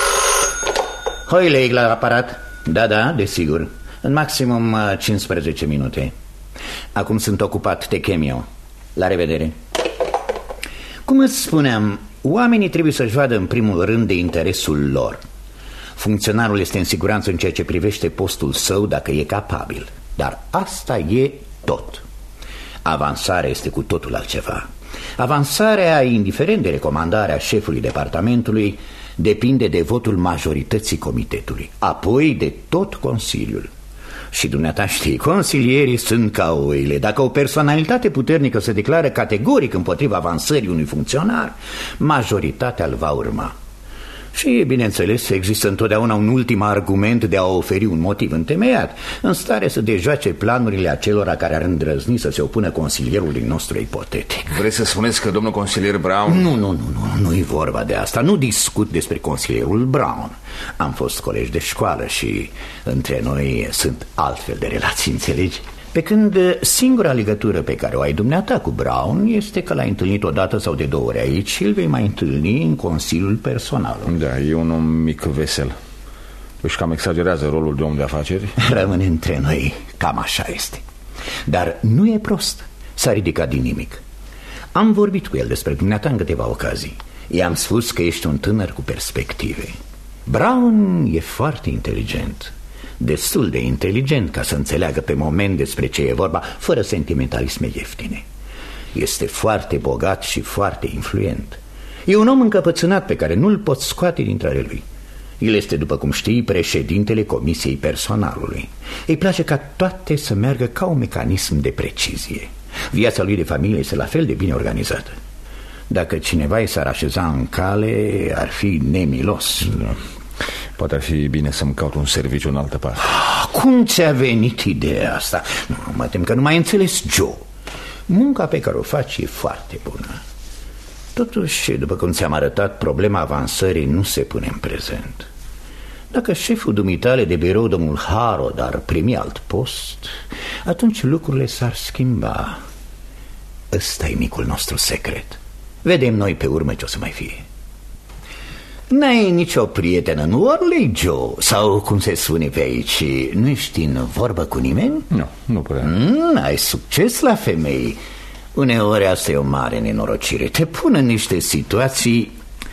Hoile la aparat? Da, desigur. În maximum 15 minute. Acum sunt ocupat, te chem eu. La revedere. Cum îți spuneam, oamenii trebuie să-și vadă în primul rând de interesul lor. Funcționarul este în siguranță în ceea ce privește postul său dacă e capabil. Dar asta e tot. Avansarea este cu totul altceva. Avansarea, indiferent de recomandarea șefului departamentului, depinde de votul majorității comitetului, apoi de tot Consiliul. Și dumneata știi, consilierii sunt ca oile. Dacă o personalitate puternică se declară categoric împotriva avansării unui funcționar, majoritatea îl va urma. Și, bineînțeles, există întotdeauna un ultim argument de a oferi un motiv întemeiat, în stare să dejoace planurile acelora care ar îndrăzni să se opună consilierului nostru ipotetic. Vreți să spuneți că domnul consilier Brown... Nu-i vorba de asta. Nu discut despre consilierul Brown. Am fost colegi de școală și între noi sunt altfel de relații, înțelegi? Pe când singura legătură pe care o ai dumneata cu Brown este că l-ai întâlnit o dată sau de 2 ori aici și îl vei mai întâlni în consiliul personal. Da, e un om mic vesel. Își cam exagerează rolul de om de afaceri. Rămâne între noi, cam așa este. Dar nu e prost, s-a ridicat din nimic. Am vorbit cu el despre dumneata în câteva ocazii. I-am spus că ești un tânăr cu perspective. Brown e foarte inteligent, destul de inteligent ca să înțeleagă pe moment despre ce e vorba, fără sentimentalisme ieftine. Este foarte bogat și foarte influent. E un om încăpățânat pe care nu-l pot scoate dintre ale lui. El este, după cum știi, președintele Comisiei Personalului. Îi place ca toate să meargă ca un mecanism de precizie. Viața lui de familie este la fel de bine organizată. Dacă cineva i s-ar așeza în cale, ar fi nemilos. Da. Poate ar fi bine să-mi caut un serviciu în altă parte. Cum ți-a venit ideea asta? Nu, mă tem că nu mai înțeles, Joe. Munca pe care o faci e foarte bună. Totuși, după cum ți-am arătat, problema avansării nu se pune în prezent. Dacă șeful dumitale de birou, domnul Harrod, ar primi alt post, atunci lucrurile s-ar schimba. Ăsta e micul nostru secret. Vedem noi pe urmă ce o să mai fie. N-ai nicio prietenă în Worley, Joe? Sau cum se spune pe aici, nu ești în vorbă cu nimeni? Nu prea. Ai succes la femei. Uneori asta e o mare nenorocire. Te pun în niște situații.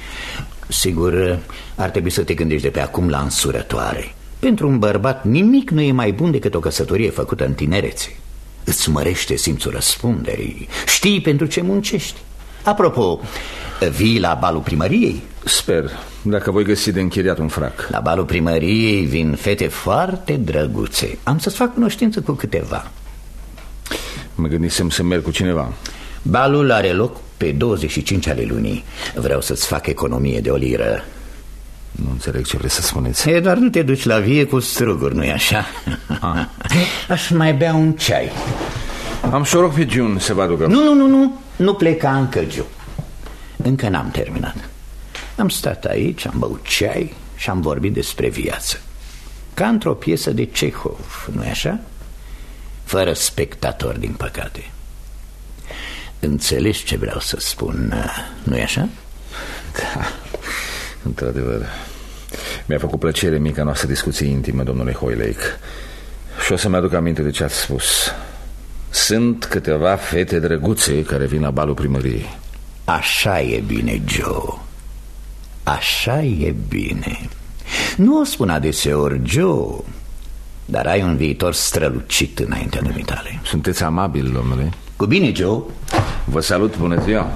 Sigur, ar trebui să te gândești de pe acum la însurătoare. Pentru un bărbat nimic nu e mai bun decât o căsătorie făcută în tinerețe. Îți mărește simțul răspunderii. Știi pentru ce muncești. Apropo, vii la balul primăriei? Sper, dacă voi găsi de închiriat un frac. La balul primăriei vin fete foarte drăguțe. Am să-ți fac cunoștință cu câteva. Mă gândisem să merg cu cineva. Balul are loc pe 25 ale lunii. Vreau să-ți fac economie de o liră. Nu înțeleg ce vreți să spuneți. Doar nu te duci la vie cu struguri, nu-i așa? Aș mai bea un ceai. Am să o rog pe June să vă aducă. Nu pleca încă, Joe. Încă n-am terminat. Am stat aici, am băut ceai și am vorbit despre viață, ca într-o piesă de Cehov, nu-i așa? Fără spectator, din păcate. Înțelegi ce vreau să spun, nu-i așa? Da, într-adevăr. Mi-a făcut plăcere mica noastră discuție intimă, domnule Hoylake. Și o să-mi aduc aminte de ce ați spus. Sunt câteva fete drăguțe care vin la balul primăriei. Așa e bine, Joe. Așa e bine. Nu o spun adeseori, Joe, dar ai un viitor strălucit înaintea dumitale. Sunteți amabil, domnule. Cu bine, Joe. Vă salut, bună ziua.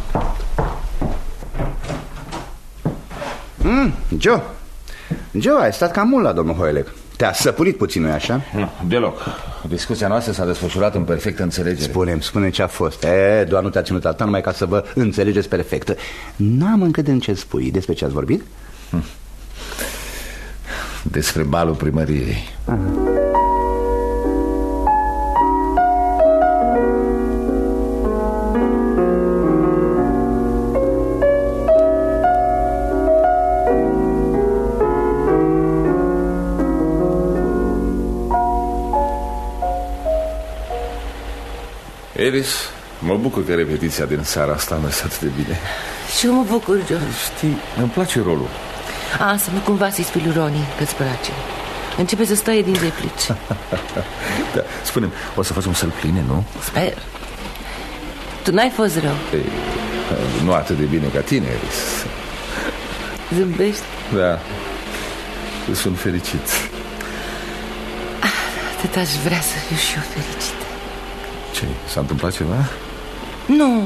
Joe, ai stat cam mult la domnul Hoylake. Te-a săpurit puțin, nu-i așa? Nu, deloc. Discuția noastră s-a desfășurat în perfectă înțelegere. Spune ce a fost. Doar nu te-a ținut atât numai ca să vă înțelegeți perfect. N-am încă de ce spui. Despre ce ați vorbit? Despre balul primăriei. Elis, mă bucur că repetiția din seara asta a mers atât de bine. Și eu mă bucur, John. Știi, îmi place rolul. Să nu cumva să-i spui lui Ronnie că-ți place. Începe să stai din replici. Da, spune-mi, o să facem săl pline, nu? Sper. Tu n-ai fost rău. Nu atât de bine ca tine, Elis. Zâmbești? Da, sunt fericit. Atât aș vrea să fiu și eu fericită. Ce, s-a întâmplat ceva? Nu.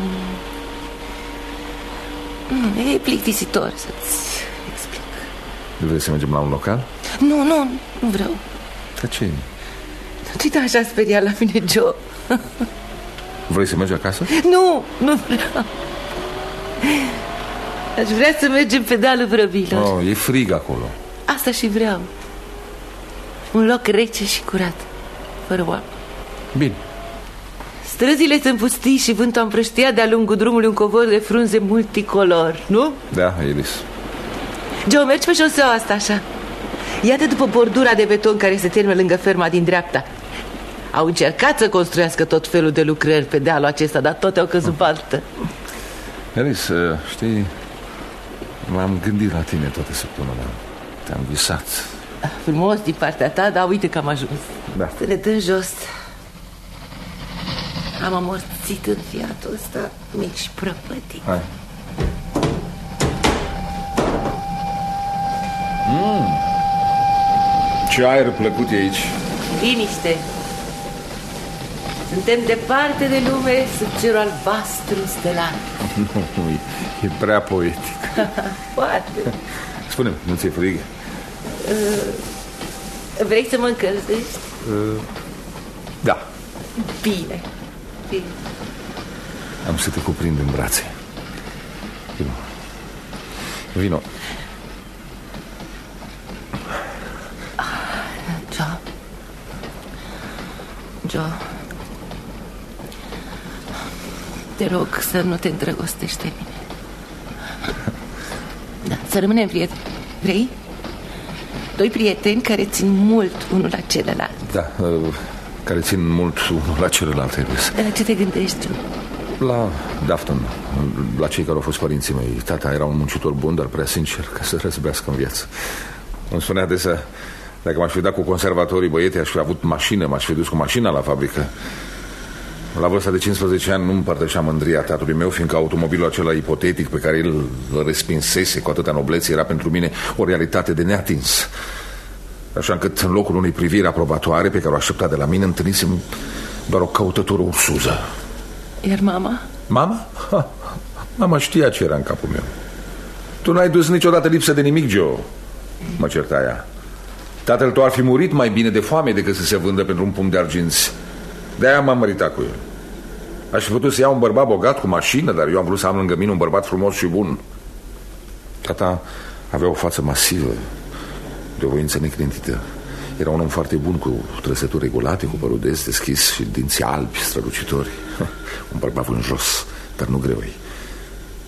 E plictisitor să-ți explic. Vrei să mergem la un local? Nu vreau. Dar ce? Tu te așa speriat la mine, Joe. Vrei să mergi acasă? Nu vreau. Aș vrea să mergem pe dealul Vrăbilor. E frig acolo. Asta și vreau. Un loc rece și curat, fără oameni. Bine. Străzile sunt pustii și vântul a împrăștiat de-a lungul drumului un covor de frunze multicolor, nu? Da, Elis. Joe, mergi pe șoseaua asta așa. Iată după bordura de beton care se termină lângă ferma din dreapta. Au încercat să construiască tot felul de lucrări pe dealul acesta, dar toate au căzut baltă. Elis, știi, m-am gândit la tine toată săptămâna. Te-am visat. Frumos din partea ta, dar uite că am ajuns. Da. Să ne dăm jos. Am amorțit în fiatul ăsta mic și prăpătit. Hai. Ce aer plăcut e aici. Liniște. Suntem departe de lume, sub cerul albastru stelar. Nu, e prea poetic. Poate. Spune-mi, nu ți-e frig? Vrei să mă încălzești? Da. Bine. Am să te cuprind în brațe. Vino. Joe, te rog să nu te îndrăgostești de mine. Da, să rămânem prieteni. Vrei? Doi prieteni care țin mult unul la celălalt. Da, care țin mult unul la celălalt, Elis. De la ce te gândești, Joe? La Dafton, la cei care au fost părinții mei. Tata era un muncitor bun, dar prea sincer ca să răzbească în viață. Îmi spunea adesea, dacă m-aș fi dat cu conservatorii băieții, aș fi avut mașină, m-aș fi dus cu mașina la fabrică. La vârsta de 15 ani nu împărtășea mândria tatălui meu, fiindcă automobilul acela ipotetic pe care el îl respinsese cu atâta noblețe era pentru mine o realitate de neatins. Așa încât în locul unei priviri aprobatoare pe care o aștepta de la mine, întâlnisem doar o căutătură ursuză. Iar mama? Mama? Mama știa ce era în capul meu. Tu n-ai dus niciodată lipsă de nimic, Joe, mă certa ea. Tatăl tău ar fi murit mai bine de foame decât să se vândă pentru un pumn de arginți. De-aia m-am măritat cu el. Aș fi putut să iau un bărbat bogat cu mașină, dar eu am vrut să am lângă mine un bărbat frumos și bun. Tata avea o față masivă, de o voință neclintită. Era un om foarte bun, cu trăsături regulate, cu părul des deschis și dinți albi strălucitori. Un bărbat vânjos, dar nu greoi.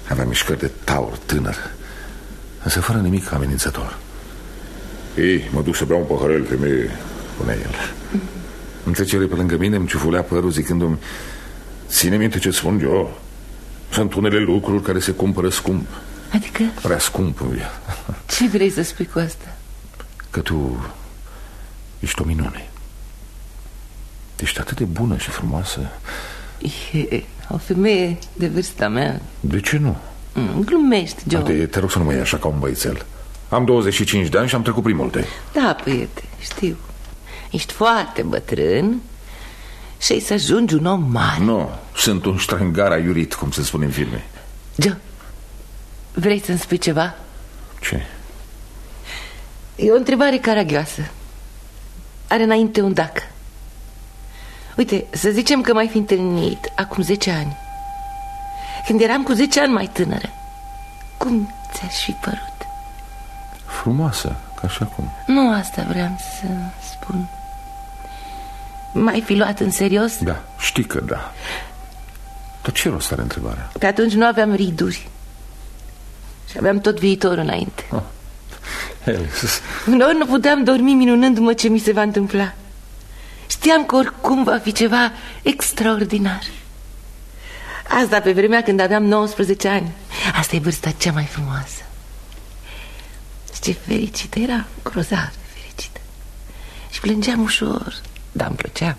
Avea mișcări de taur tânăr, însă fără nimic amenințător. Ei, mă duc să beau un paharel, femeie, spunea el. Îmi trecere pe lângă mine, îmi ciufulea părul zicându-mi: ține minte ce spun eu. Sunt unele lucruri care se cumpără scump. Adică? Prea scump. Ce vrei să spui cu asta? Că tu ești o minune. Ești atât de bună și frumoasă. E o femeie de vârsta mea. De ce nu? Glumești, Joe. Te rog să nu mă iei așa ca un băițel. Am 25 de ani și am trecut prin multe. Da, priete, știu. Ești foarte bătrân și ai să ajungi un om mare. Nu, sunt un ștrangar aiurit, cum se spune în filme. Joe, vrei să-mi spui ceva? Ce? E o întrebare caragioasă. Are înainte un dacă. Uite, să zicem că m-ai fi întâlnit acum 10 ani, când eram cu 10 ani mai tânără. Cum ți-aș fi părut? Frumoasă, ca și acum. Nu asta vreau să spun. M-ai fi luat în serios? Da, știi că da. Dar ce rost are întrebarea? Pe atunci nu aveam riduri și aveam tot viitorul înainte. Uneori nu puteam dormi minunându-mă ce mi se va întâmpla. Știam că oricum va fi ceva extraordinar. Asta pe vremea când aveam 19 ani. Asta e vârsta cea mai frumoasă. Și ce fericită era, grozav de fericită. Și plângeam ușor, dar îmi plăcea.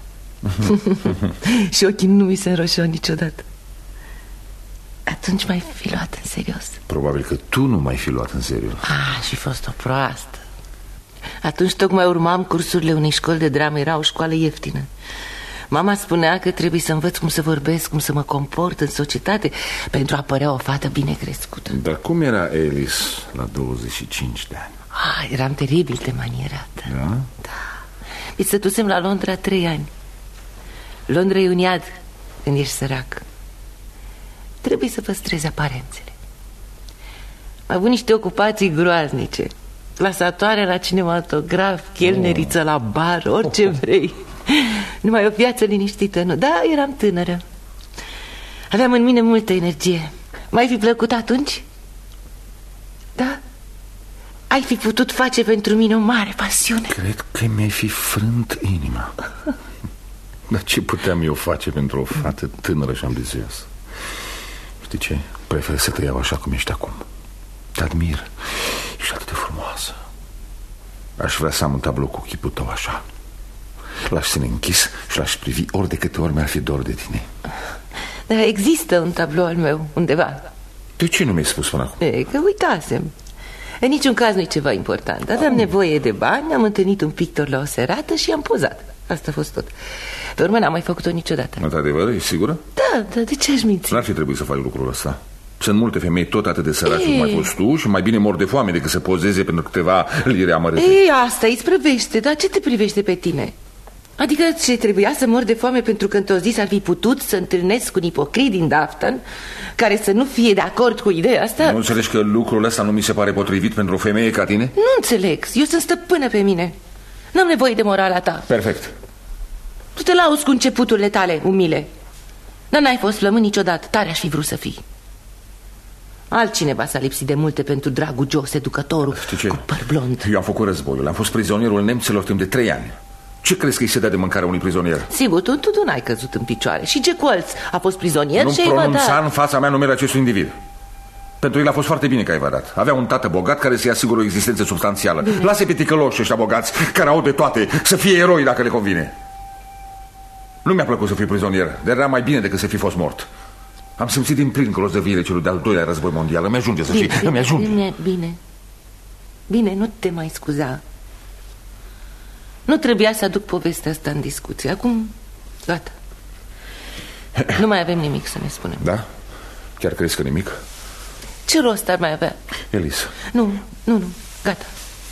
Și ochii nu mi se înroșeau niciodată. Atunci m-ai fi luat în serios. Probabil că tu nu m-ai fi luat în serios. Și fost o proastă. Atunci tocmai urmam cursurile unei școli de dramă. Era o școală ieftină. Mama spunea că trebuie să învăț cum să vorbesc, cum să mă comport în societate, pentru a părea o fată bine crescută. Dar cum era Alice la 25 de ani? Eram teribil de manierată. Da? Da. Îi stătusem la Londra 3 ani. Londra e un iad când ești sărac. Trebuie să păstrezi aparențele. Am avut niște ocupații groaznice. Clasatoare la cinematograf, chelneriță la bar, orice vrei. Numai o viață liniștită, nu? Da, eram tânără. Aveam în mine multă energie. M-ai fi plăcut atunci? Da? Ai fi putut face pentru mine o mare pasiune. Cred că mi-ai fi frânt inima. Dar ce puteam eu face pentru o fată tânără și ambițioasă? Știi ce? Prefer să te iau așa cum ești acum. Te admir. Ești atât de frumoasă. Aș vrea să am un tablou cu chipul tău așa. L-aș ține închis și l-aș privi ori de câte ori mi-ar fi dor de tine. Dar există un tablou al meu undeva. De ce nu mi-ai spus până acum? Că uitasem. În niciun caz nu-i ceva important. Aveam nevoie de bani, am întâlnit un pictor la o serată și am pozat. Asta a fost tot. Pe urmă n-am mai făcut-o niciodată. Într-adevăr, ești sigură? Da, dar de ce aș minți? N-ar fi trebuit să faci lucrul ăsta. Sunt multe femei tot atât de săraci cum ai fost tu și mai bine mor de foame decât să pozeze pentru câteva lire amărâte. Asta îi sprăvește, dar ce te privește pe tine? Adică ce, trebuia să mor de foame pentru că într-o zi s-ar fi putut să întâlnesc un ipocrit din Dafton care să nu fie de acord cu ideea asta? Nu înțelegi că lucrul ăsta nu mi se pare potrivit pentru o femeie ca tine? Nu înțeleg, eu sunt stăpână pe mine. N-am nevoie de morala ta. Perfect. Tu te lauzi cu începuturile tale umile. Dar n-ai fost flămând niciodată, tare aș fi vrut să fii. Altcineva s-a lipsit de multe pentru dragul Joe, seducătorul cu păr blond. Eu am făcut războiul, am fost prizonierul nemților timp de 3 ani. Ce crezi că îi se dea de mâncare unui prizonier? Sigur, tu n-ai căzut în picioare. Și Jack Welch a fost prizonier. Nu și pronunța în fața mea numele acestui individ. Pentru el a fost foarte bine că ai evadat. Avea un tată bogat care să-i asigură o existență substanțială. Lasă pe ticăloși ăștia bogați care au de toate să fie eroi dacă le convine. Nu mi-a plăcut să fiu prizonier, dar era mai bine decât să fi fost mort. Am simțit din plin grozăviile celui de-al doilea război mondial. Îmi ajunge să știi, îmi ajunge. Bine, nu te mai scuza. Nu trebuia să aduc povestea asta în discuție. Acum, gata. Nu mai avem nimic să ne spunem. Da? Chiar crezi că nimic? Ce rost ar mai avea? Alice. Nu, gata.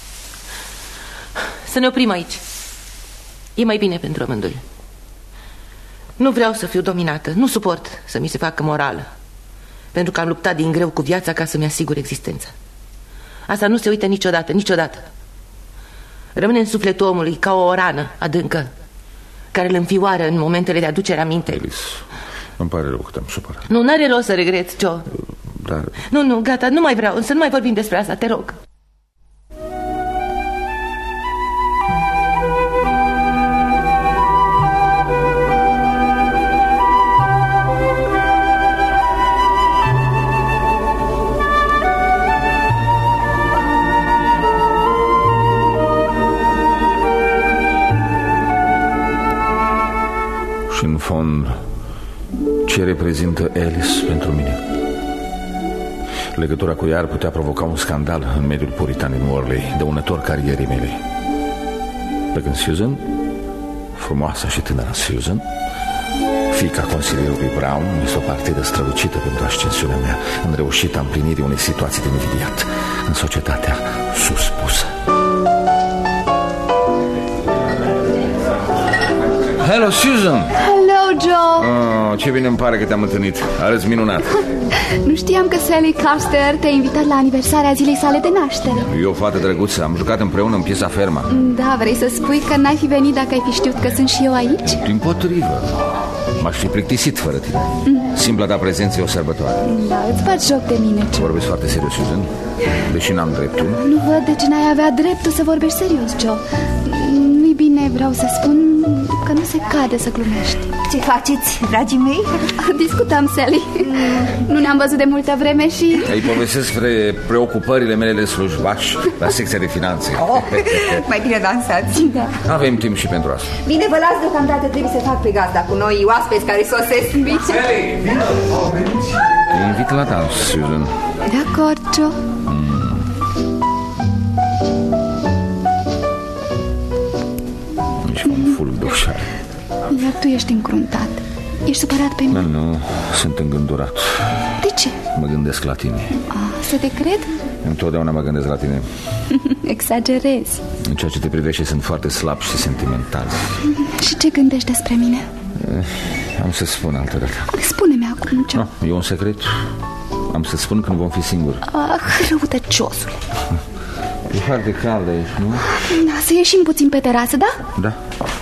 Să ne oprim aici. E mai bine pentru amândoi. Nu vreau să fiu dominată. Nu suport să mi se facă morală, pentru că am luptat din greu cu viața ca să-mi asigur existența. Asta nu se uită niciodată. Rămâne în sufletul omului ca o rană adâncă care îl înfioară în momentele de aducere aminte. Alice, îmi pare rău că te-am supărat. Nu, n-are rost să regreți, Joe. dar... Nu, gata, nu mai vreau, să nu mai vorbim despre asta, te rog. Și în fond, ce reprezintă Alice pentru mine? Legătura cu ea ar putea provoca un scandal în mediul puritan din Worley, dăunător carierei mele. Pe când Susan, frumoasa și tânăra Susan, fiica consilierului Brown, este o partidă strălucită pentru ascensiunea mea în reușita împlinirii unei situații de invidiat în societatea suspusă. Hello, Susan! Hello, Joe! Oh, ce bine îmi pare că te-am întâlnit. Arăți minunat. Nu știam că Sally Carter te-a invitat la aniversarea zilei sale de naștere. E o fată drăguță. Am jucat împreună în piesa Ferma. Da, vrei să spui că n-ai fi venit dacă ai fi știut că sunt și eu aici? Dimpotrivă. M-aș fi plictisit fără tine. Simpla ta prezență e o sărbătoare. Da, îți faci joc de mine, Joe. Vorbesc foarte serios, Susan, deși n-am dreptul. Nu văd de ce n-ai avea dreptul să vorbești serios, Joe. Nu-i bine, vreau să spun că nu se cade să glumești. Ce faceți, dragii mei? Discutam, Sally. Nu ne-am văzut de multă vreme și... Îi povestesc spre preocupările mele de slujbaș la secția de finanțe. Mai bine dansați. Da. Avem timp și pentru asta. Bine, vă las deocamdată, trebuie să fac pe gazda cu noi oaspeți care sosesc. Te invit la dans, Susan. De acord, Joe. Ești un fuldușar. Iar tu ești încruntat. Ești supărat pe mine? Nu, sunt îngândurat. De ce? Mă gândesc la tine. Să te cred? Întotdeauna mă gândesc la tine. Exagerezi. În ceea ce te privește sunt foarte slab și sentimental. Și ce gândești despre mine? Am să spun altă dată. Spune-mi acum, Joe. E un secret. Am să spun când vom fi singuri. Răutăciosule. E foarte cald aici, nu? Da, să ieșim puțin pe terasă, da? Da.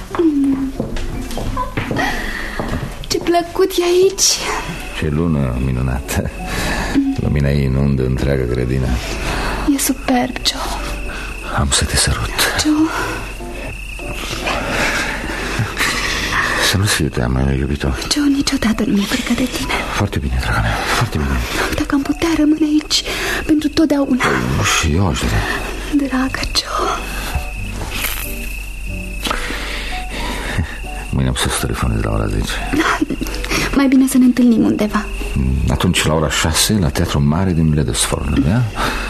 Ce plăcut e aici. Ce lună minunată. Lumina ei inundă întreaga grădină. E superb, Joe. Am să te sărut. Joe. Să nu-ți fie teamă, iubito. Joe, niciodată nu mi-e frică de tine. Foarte bine, draga mea, foarte bine. Dacă am putea rămâne aici pentru totdeauna. Și eu aș vrea. Dragă Joe. Mâine am să-ți telefonez la ora 10. Mai bine să ne întâlnim undeva. Atunci la ora 6 la Teatrul Mare din Lădăsfornă, da?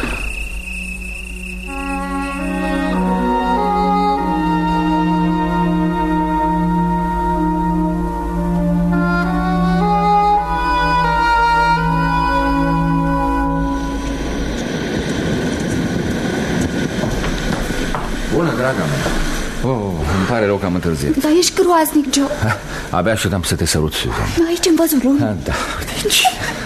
Bună, draga mea. Îmi pare rău că am întârziat. Dar ești groaznic, Joe. Abia așteptam să te sărut, Susan. Aici în văzurul. Da, uite aici.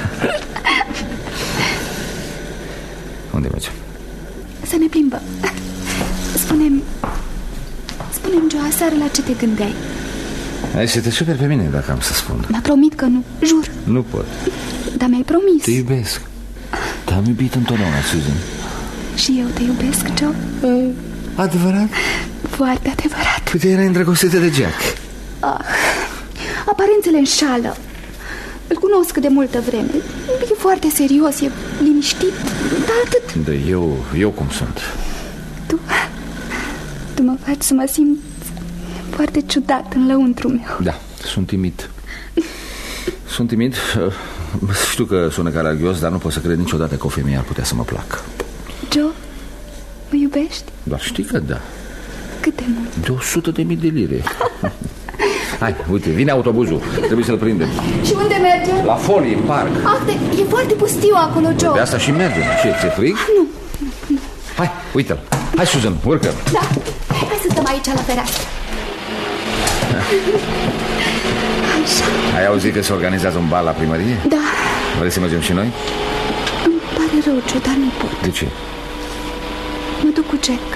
Unde mergem? Să ne plimbăm. Spune-mi, Joe, aseară la ce te gândeai? Ai să te superi pe mine dacă am să spun. Mi-a promit că nu, jur. Nu pot. Dar mi-ai promis. Te iubesc. Te-am iubit întotdeauna, Susan. Și eu te iubesc, Joe. Adevărat? Foarte adevărat. Păi erai îndrăgostită de Jack. Aparențele înșală. Îl cunosc de multă vreme. E foarte serios, e liniștit. Dar atât. Da, eu cum sunt? Tu mă faci să mă simt foarte ciudat în lăuntru meu. Da, sunt timid. Sunt timid. Știu că sună caragios, dar nu pot să cred niciodată că o femeie ar putea să mă placă. Joe, mă iubești? Dar știi că da. Cât de mult? De 100.000 de lire. Hai, uite, vine autobuzul. Trebuie să-l prindem. Și unde mergem? La Folie, în parc. E foarte pustiu acolo, Joe. De asta și mergem. Ce, ți-e frig? Nu. Hai, uite-l. Hai, Susan, urcă. Da, hai să stăm aici la fereastră. Așa. Ai auzit că se organizează un bal la primărie? Da. Vrei să mergem și noi? Îmi pare rău, Joe, dar nu pot. De ce? Mă duc cu Jack.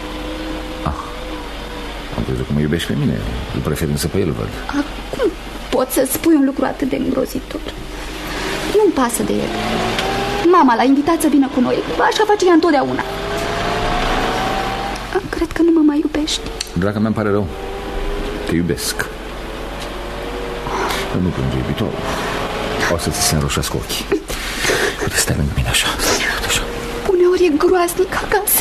Am crezut că mă iubești pe mine. Îl prefer însă pe el, văd. Cum pot să spui un lucru atât de îngrozitor? Nu-mi pasă de el. mama l-a invitat să vină cu noi. Așa face ea întotdeauna. Cred că nu mă mai iubești. Draga mea, îmi pare rău. Te iubesc. Nu plânge, iubitor. O să ți se înroșească ochii. Uite, stai lângă mine așa. Așa. Uneori e groaznic acasă.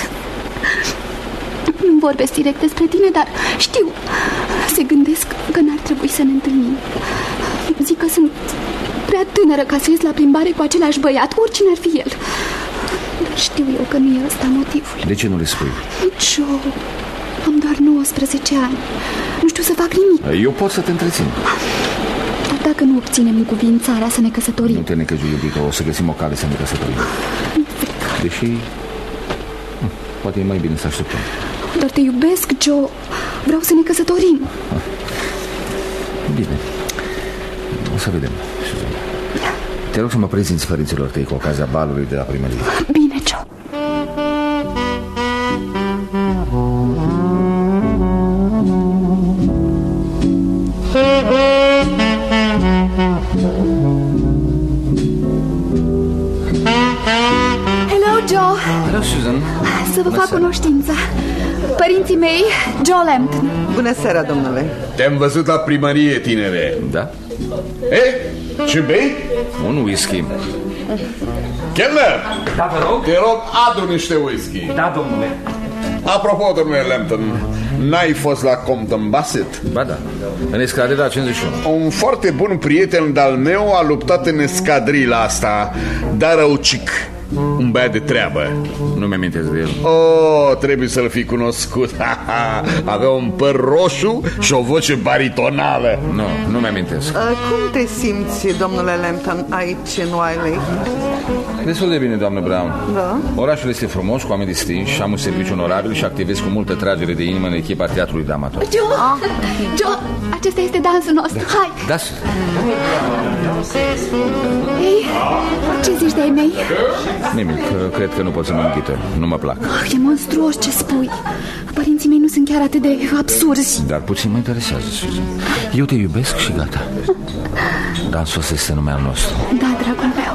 Nu vorbesc direct despre tine, dar știu. Se gândesc că n-ar trebui să ne întâlnim. Zic că sunt prea tânără ca să ies la plimbare cu același băiat, oricine ar fi el. Dar știu eu că nu e ăsta motivul. De ce nu le spui? Joe, am doar 19 ani. Nu știu să fac nimic. Eu pot să te întrețin. Dar dacă nu obținem încuvințarea să ne căsătorim... Nu te necăji, iubito, o să găsim o cale să ne căsătorim. Deși... poate e mai bine să așteptăm. Doar te iubesc, Joe. Vreau să ne căsătorim. Bine. O să vedem. Te rog să mă prezinți părinților tăi cu ocazia balului de la primărie. Bine, Joe. Hello, Joe. Hello, Susan. Să vă fac cunoștință. Părinții mei, Joe Lambton. Bună seara, domnule. Te-am văzut la primărie, tinere. Da? Ce bei? Un whisky. Kellner! Da, vă rog. Te rog, adu niște whisky. Da, domnule. Apropo, domnule Lambton, n-ai fost la Compton Bassett? Ba da, în escadrila 51. Un foarte bun prieten de-al meu a luptat în escadrila asta, dar răucic. Un băiat de treabă. Nu mi-amintesc de el. Oh, trebuie să-l fi cunoscut. Avea un păr roșu și o voce baritonală. Nu mi-amintesc. Cum te simți, domnule Lambton, aici în Wiley? Destul de bine, doamnă Brown. Da? Orașul este frumos, cu oameni distinși, am un serviciu onorabil și activez cu multă tragere de inimă în echipa teatrului de amator. Joe, acesta este dansul nostru. Hai! Da. Ei, ce zici de-ai mei? Nimic, cred că nu pot să mă înghită. Nu mă plac. E monstruos ce spui. Părinții mei nu sunt chiar atât de absurzi. Dar puțin mă interesează, Susan. Eu te iubesc și gata. Dansul ăsta este numele nostru. Da, dragul meu.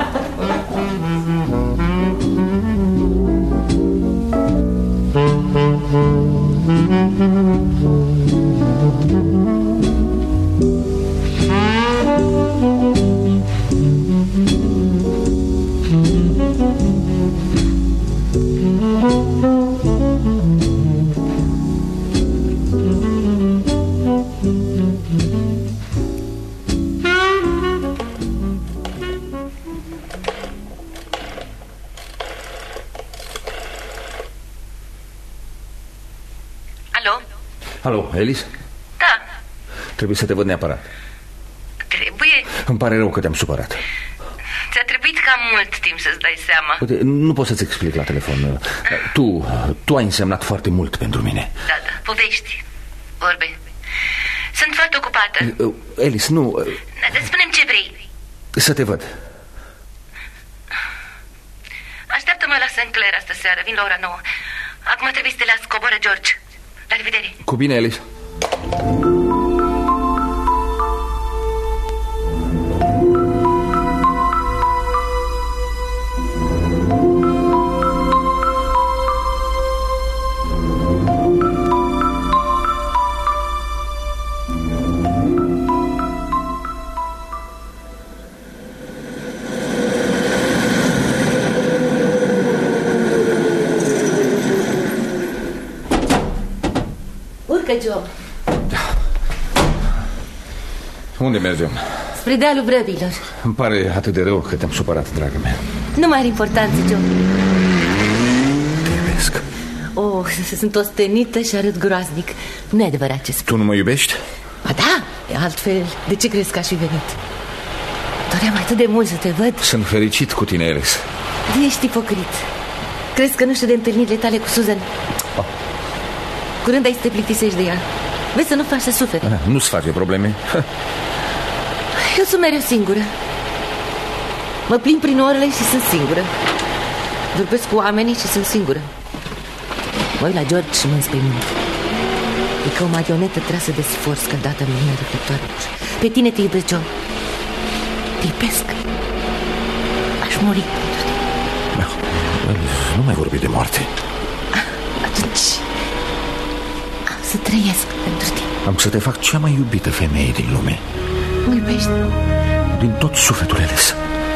Alo, Alice? Da. Trebuie să te văd neapărat. Trebuie? Îmi pare rău că te-am supărat. Ți-a trebuit cam mult timp să-ți dai seama. Uite, nu pot să-ți explic la telefon. Tu ai însemnat foarte mult pentru mine. Da, povești, vorbe. Sunt foarte ocupată. Alice, nu... Spune-mi ce vrei. Să te văd. Așteaptă-mă la St. Clair astă seară, vin la ora 9. Acum trebuie să te las, coboară George. La revedere. Cu bine, Alice. Joe. Unde mergem? Spre dealul Vrăbilor. Îmi pare atât de rău că te-am supărat, dragă mea. Nu mai are importanță, Joe. Te iubesc. Oh, sunt ostenită și arăt groaznic. Nu e adevărat ce spun. Tu nu mă iubești? Ba da, altfel, de ce crezi că aș fi venit? Doream atât de mult să te văd. Sunt fericit cu tine, Alice. Ești ipocrit. Crezi că nu știu de întâlnirile tale cu Susan? Curând ai să te plictisești de ea. Vezi să nu faci să suferi. Nu-ți face probleme. Eu sunt mereu singură. Mă plimb prin orele și sunt singură. Vorbesc cu oamenii și sunt singură. Mă uit la George și mă înspăimânt. E ca o marionetă trasă de sfor scăldată în lumină reflectoare. Pe tine te iubesc, Joe. Te iubesc. Aș muri pentru tine. Nu mai vorbi de moarte. Atunci am să trăiesc pentru tine. Am să te fac cea mai iubită femeie din lume. Mă iubești? Din tot sufletul, Alice.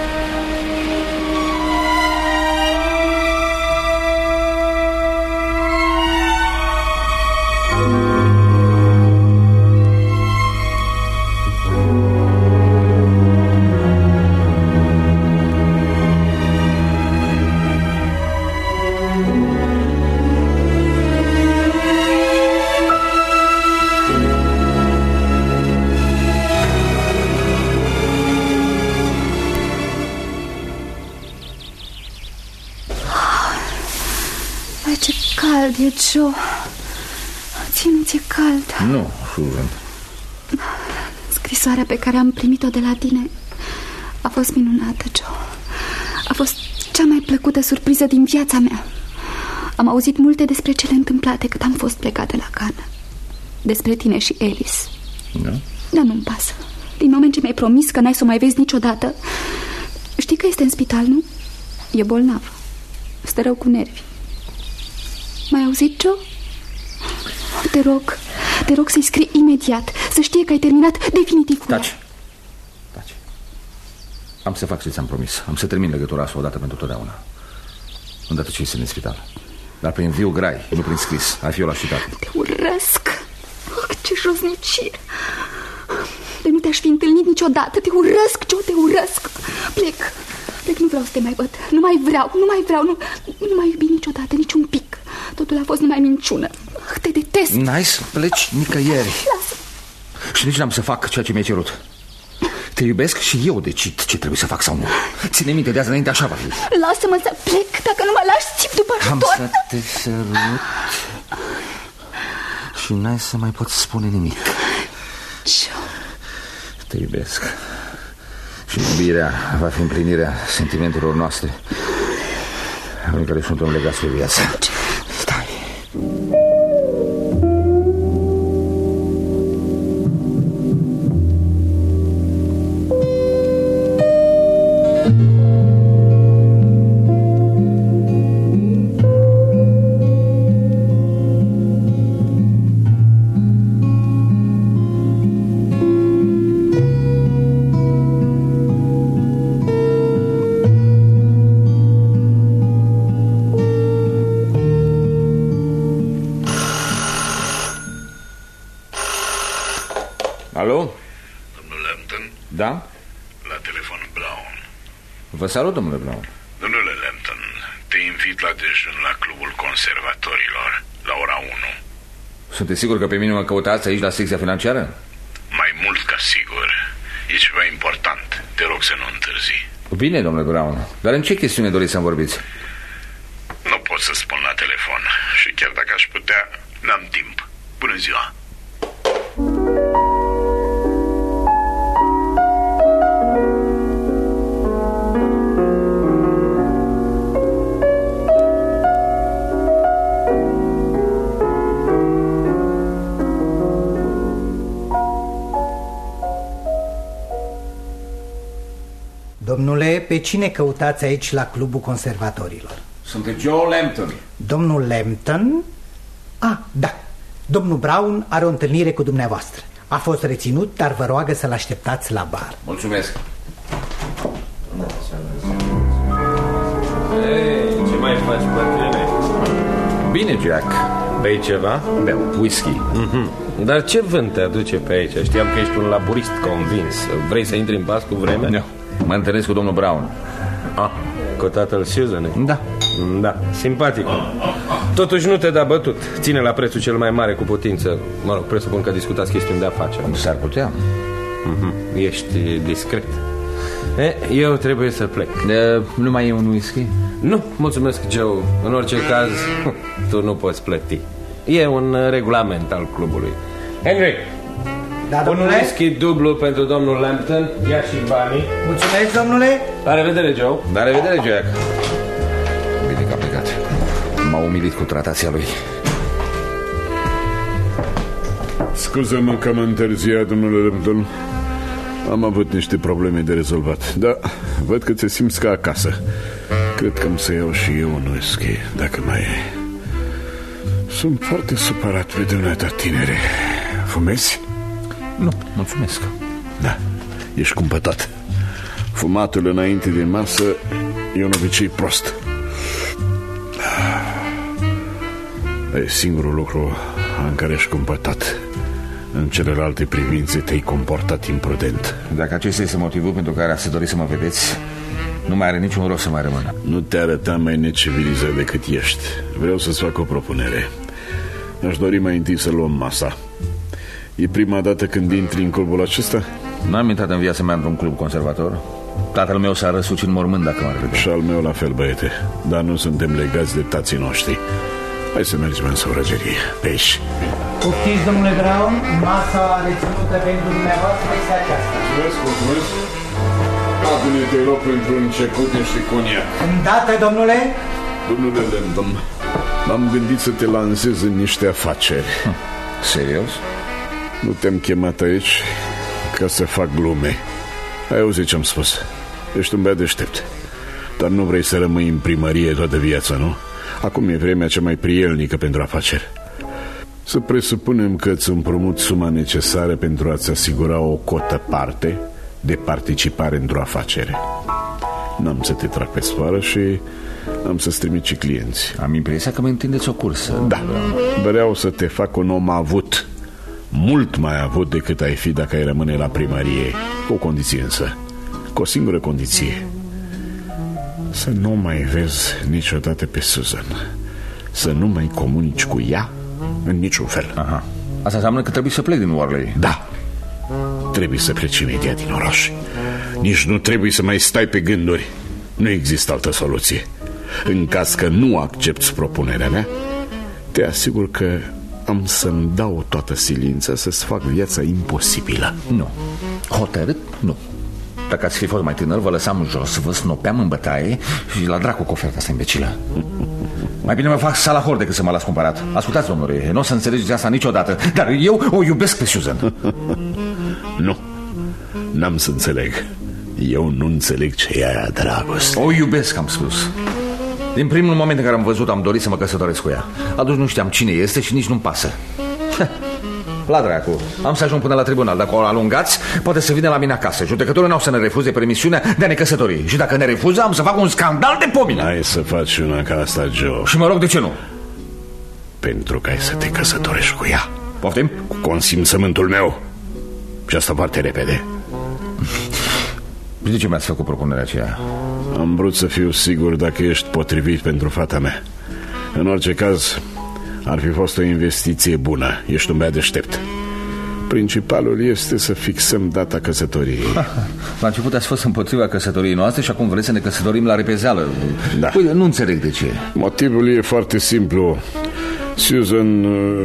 E Joe. Ție cald. Nu, Susan. Scrisoarea pe care am primit-o de la tine a fost minunată, Joe. A fost cea mai plăcută surpriză din viața mea. Am auzit multe despre cele întâmplate cât am fost plecată la Cannes. Despre tine și Alice. Da? Dar nu-mi pasă. Din moment ce mi-ai promis că n-ai să o mai vezi niciodată. Știi că este în spital, nu? E bolnavă. Stă rău cu nervi. M-ai auzit, Joe? Te rog să-i scrii imediat, să știe că ai terminat definitiv cu ea. Taci. Am să fac ce ți-am promis. Am să termin legătura asta odată pentru totdeauna. Îndată ce este în spital. Dar prin viu grai, nu prin scris. Ai fi eu la citat. Te urăsc. Ce josnicie. De nu te-aș fi întâlnit niciodată. Te urăsc, Joe, te urăsc. Plec, nu vreau să te mai văd. Nu mai vreau. Nu mai iubi niciodată, nici un pic. Totul a fost numai minciună. Te detest. N-ai să pleci nicăieri. Lasă. Și nici n-am să fac ceea ce mi-ai cerut. Te iubesc și eu decid ce trebuie să fac sau nu. Ține minte de azi înainte, așa va fi. Lasă-mă să plec, dacă nu mă lași țip după Am tot. să te sărut și n-ai să mai poți spune nimic. Te iubesc. Și iubirea va fi împlinirea sentimentelor noastre, în care suntem legați pe viață. Stai. Alo? Domnul Lambton? Da? La telefon Brown. Vă salut, domnule Brown. Domnule Lambton, te invit la dejun la Clubul Conservatorilor, la ora 1. Sunteți sigur că pe mine mă căutați aici la secția financiară? Mai mult ca sigur. E ceva important. Te rog să nu întârzi. Bine, domnule Brown. Dar în ce chestiune doriți să-mi vorbiți? Nu pot să spun la telefon. Și chiar dacă aș putea, n-am timp. Bună ziua! Domnule, pe cine căutați aici la Clubul Conservatorilor? Sunt Joe Lambton. Domnul Lambton? Ah, da. Domnul Brown are o întâlnire cu dumneavoastră. A fost reținut, dar vă roagă să-l așteptați la bar. Mulțumesc. Ei, ce mai faci, bătrâne? Bine, Jack. Bei ceva? Beau whisky. Dar ce vânt te aduce pe aici? Știam că ești un laburist convins. Vrei să intri în pas cu vremea? Nu. Mă întâlnesc cu domnul Brown. Ah, cu tatăl Susan? Da. Da, simpatic. Totuși nu te da bătut. Ține la prețul cel mai mare cu putință. Mă rog, presupun că discutați chestiuni de afaceri. S-ar putea. Ești discret. Eu trebuie să plec. Nu mai e un whisky? Nu, mulțumesc, Joe. În orice caz, tu nu poți plăti. E un regulament al clubului. Henry, da, un whisky dublu pentru domnul Lambton. Ia și banii. Mulțumesc, domnule. La revedere, Joe. La revedere, Jack. Bine că a plecat. M-a umilit cu tratația lui. Scuză-mă că am întârziat, domnule Lambton. Am avut niște probleme de rezolvat. Da, văd că ți simți ca acasă. Cred că am să iau și eu un whisky, dacă mai e. Sunt foarte supărat pe dumneata, tinere. Fumezi? Nu, mulțumesc. Da, ești cumpătat. Fumatul înainte de masă e un obicei prost. E singurul lucru în care ești cumpătat. În celelalte privințe te-ai comportat imprudent. Dacă acesta este motivul pentru care ați dorit să mă vedeți, nu mai are niciun rost să mai rămân. Nu te arăta mai necivilizat decât ești. Vreau să-ți fac o propunere. Aș dori mai întâi să luăm masa. E prima dată când intri în clubul acesta? N-am intrat în viața mea într-un club conservator. Tatăl meu s-a răsucit în mormânt dacă m-ar vedea. Și al meu la fel, băiete. Dar nu suntem legați de tații noștri. Hai să mergem în sufragerie. Pe aici. Poftiți, domnule Brown, masa reținută pentru dumneavoastră este aceasta. Mulțumesc. Bine te rog pentru început niște coniac. Îndată, domnule? Domnule Lambton, m-am gândit să te lansez în niște afaceri. Serios? Nu te-am chemat aici ca să fac glume. Ai auzit ce-am spus. Ești un băiat deștept. Dar nu vrei să rămâi în primărie toată viața, nu? Acum e vremea cea mai prielnică pentru afaceri. Să presupunem că îți împrumut suma necesară pentru a-ți asigura o cotă parte de participare într-o afacere. N-am să te trag pe sfoară și am să-ți trimit și clienți. Am impresia că mă întindeți o cursă. Da, vreau să te fac un om avut. Mult mai avut decât ai fi dacă ai rămâne la primărie. Cu o condiție însă. Cu o singură condiție. Să nu mai vezi niciodată pe Susan. Să nu mai comunici cu ea în niciun fel. Aha. Asta înseamnă că trebuie să plec din Warley. Da. Trebuie să pleci imediat din oraș. Nici nu trebuie să mai stai pe gânduri. Nu există altă soluție. În caz că nu accepți propunerea mea, te asigur că am să-mi dau toată silința să-ți fac viața imposibilă. Nu. Hotărât? Nu. Dacă ați fi fost mai tânăr, vă lăsam jos, vă snopeam în bătaie și la dracu cu oferta asta imbecilă. Mai bine mă fac salahor decât să mă las cumpărat. Ascultați, domnule, nu o să înțelegeți asta niciodată, dar eu o iubesc pe Susan. Nu, n-am să înțeleg. Eu nu înțeleg ce e aia dragoste. O iubesc, am spus. Din primul moment în care am văzut, am dorit să mă căsătoresc cu ea. Atunci nu știam cine este și nici nu-mi pasă. La dracu, am să ajung până la tribunal. Dacă o alungați, poate să vină la mine acasă. Judecătorul n-au să ne refuze permisiunea de a ne căsători. Și dacă ne refuză, am să fac un scandal de pomine. Hai să faci una ca asta, Joe. Și mă rog, de ce nu? Pentru că ai să te căsătorești cu ea. Poftim? Cu consimțământul meu. Și asta foarte repede. De ce mi-ați făcut propunerea aceea? Am vrut să fiu sigur dacă ești potrivit pentru fata mea. În orice caz, ar fi fost o investiție bună. Ești un băiat deștept. Principalul este să fixăm data căsătoriei. La început ați fost împotriva căsătoriei noastre și acum vreți să ne căsătorim la repezeală. Da. Păi, nu înțeleg de ce. Motivul e foarte simplu. Susan...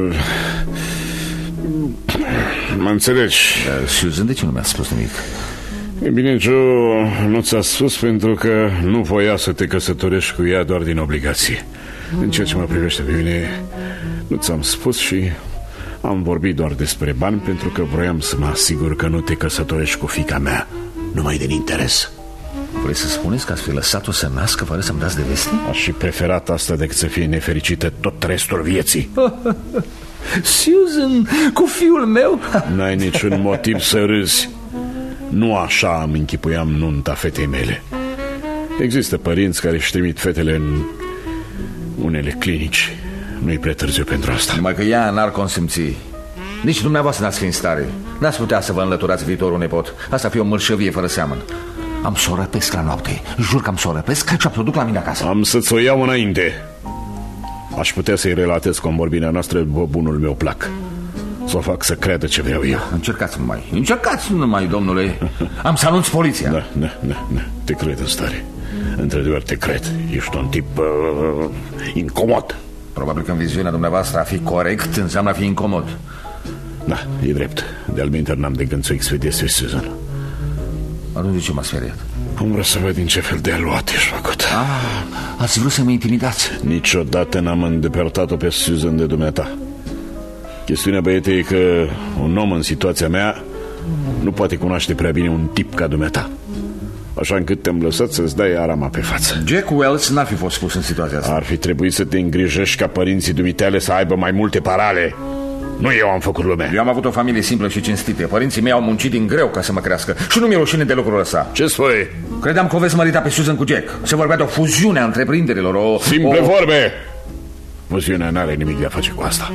mă înțelegi? Susan, de ce nu mi-a spus nimic? E bine, Joe, nu ți-a spus pentru că nu voia să te căsătorești cu ea doar din obligație. În ceea ce mă privește pe mine, nu ți-am spus și am vorbit doar despre bani pentru că vroiam să mă asigur că nu te căsătorești cu fiica mea, numai din interes. Vrei să spuneți că ați fi lăsat-o să nască fără să-mi dați de veste? Aș fi preferat asta decât să fie nefericită tot restul vieții. Susan, cu fiul meu? N-ai niciun motiv să râzi. Nu așa îmi închipuiam nunta fetei mele. Există părinți care își trimit fetele în unele clinici. Nu-i prea târziu pentru asta. Numai că ea n-ar consimți. Nici dumneavoastră n-ați fi în stare. N-ați putea să vă înlăturați viitorul nepot. Asta fi o mărșăvie fără seamăn. Am să o răpesc la noapte. Jur că am să o răpesc și am să o duc la mine acasă. Am să-ți o iau înainte. Aș putea să-i relatez convorbirea noastră bunul meu plac. Să o fac să creadă ce vreau eu. Încercați numai, domnule. Am să anunț poliția. Da, te cred în stare. Într-adevăr te cred. Ești un tip incomod. Probabil că în viziunea dumneavoastră a fi corect înseamnă a fi incomod. Da, e drept. De-al minter n-am de gând să expediez pe Susan. Atunci de ce m-ați speriat? Am vrut să văd din ce fel de aluat ești făcut. Ați vrut să mă intimidați? Niciodată n-am îndepărtat-o pe Susan de dumneata. Chestiunea, băiete, e că un om în situația mea nu poate cunoaște prea bine un tip ca dumneata. așa încât te-am lăsat să-ți dai arama pe față. Jack Wells n-ar fi fost pus în situația asta. Ar fi trebuit să te îngrijești ca părinții dumitale să aibă mai multe parale. Nu eu am făcut lumea. Eu am avut o familie simplă și cinstită. Părinții mei au muncit din greu ca să mă crească și nu mi-e rușine de lucrul ăsta. Ce spui? Credeam că o veți mărita pe Susan cu Jack. Se vorbea de o fuziune a întreprinderilor, Simple vorbe! Fuziunea n-are nimic de a face cu asta.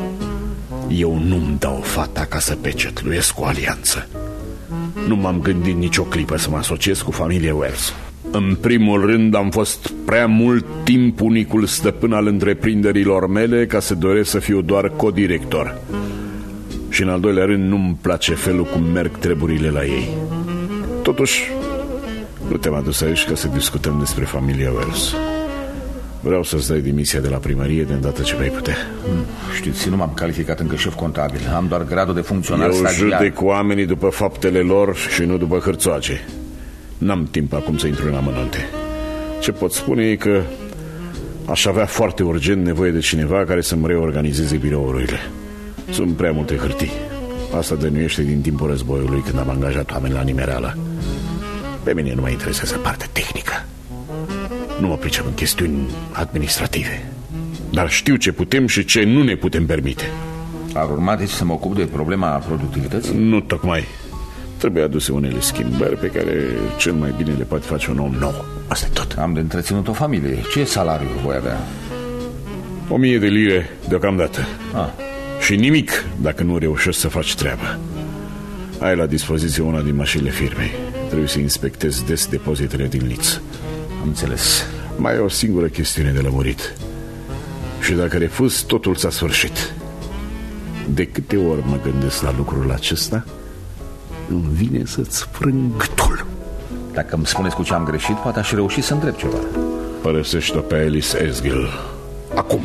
Eu nu-mi dau fata ca să pecetluiesc o alianță. Nu m-am gândit nicio clipă să mă asociez cu familia Wells. În primul rând am fost prea mult timp unicul stăpân al întreprinderilor mele ca să doresc să fiu doar codirector. Și în al doilea rând nu-mi place felul cum merg treburile la ei. Totuși, nu te-am adus aici ca să discutăm despre familia Wells. Vreau să-ți dai demisia de la primărie de îndată ce vei putea. Știți, nu m-am calificat încă șef contabil. Am doar gradul de funcționar stagiar. Eu judec oamenii după faptele lor și nu după hârțoace. N-am timp acum să intru în amănunte. Ce pot spune e că aș avea foarte urgent nevoie de cineva care să-mi reorganizeze birourile. Sunt prea multe hârtii. Asta dănuiește din timpul războiului, când am angajat oameni la nimereală. Pe mine nu mă interesează partea tehnică. Nu mă pricep în chestiuni administrative. Dar știu ce putem și ce nu ne putem permite. Ar urma deci să mă ocup de problema productivității? Nu tocmai. Trebuie aduse unele schimbări pe care cel mai bine le poate face un om nou. Asta e tot. Am de întreținut o familie. Ce salariu voi avea? 1000 de lire deocamdată. Și nimic dacă nu reușești să faci treaba. Ai la dispoziție una din mașinile firmei. Trebuie să inspectezi des depozitele din Leeds. Am înțeles. Mai e o singură chestiune de lămurit. Și dacă refuzi, totul s-a sfârșit. De câte ori mă gândesc la lucrul acesta, îmi vine să-ți frâng gâtul. Dacă îmi spuneți cu ce am greșit, poate aș reuși să întreb ceva. Părăsește-o pe Alice Esgill acum.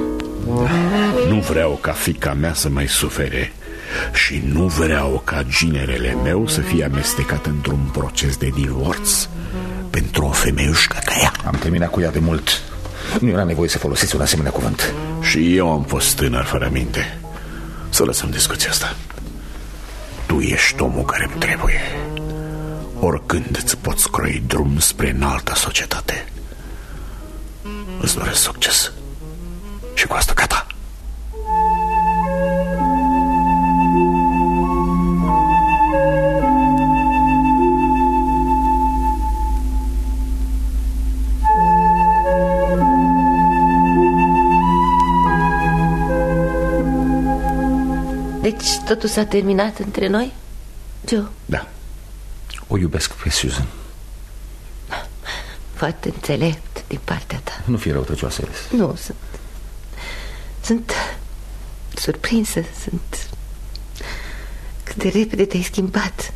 Nu vreau ca fiica mea să mai sufere. Și nu vreau ca ginerele meu să fie amestecat într-un proces de divorț pentru o femeiușcă ca ea. Am terminat cu ea de mult. Nu era nevoie să folosiți un asemenea cuvânt. Și eu am fost tânăr fără minte. Să lăsăm discuția asta. Tu ești omul care îmi trebuie. Oricând îți poți croi drum spre înaltă societate. Îți doresc succes. Și cu asta gata. Deci totul s-a terminat între noi, Joe? Da. O iubesc pe Susan. Foarte înțelept din partea ta. Nu fi răutăcioasă, Alice. Nu, sunt surprinsă. Cât de repede te-ai schimbat.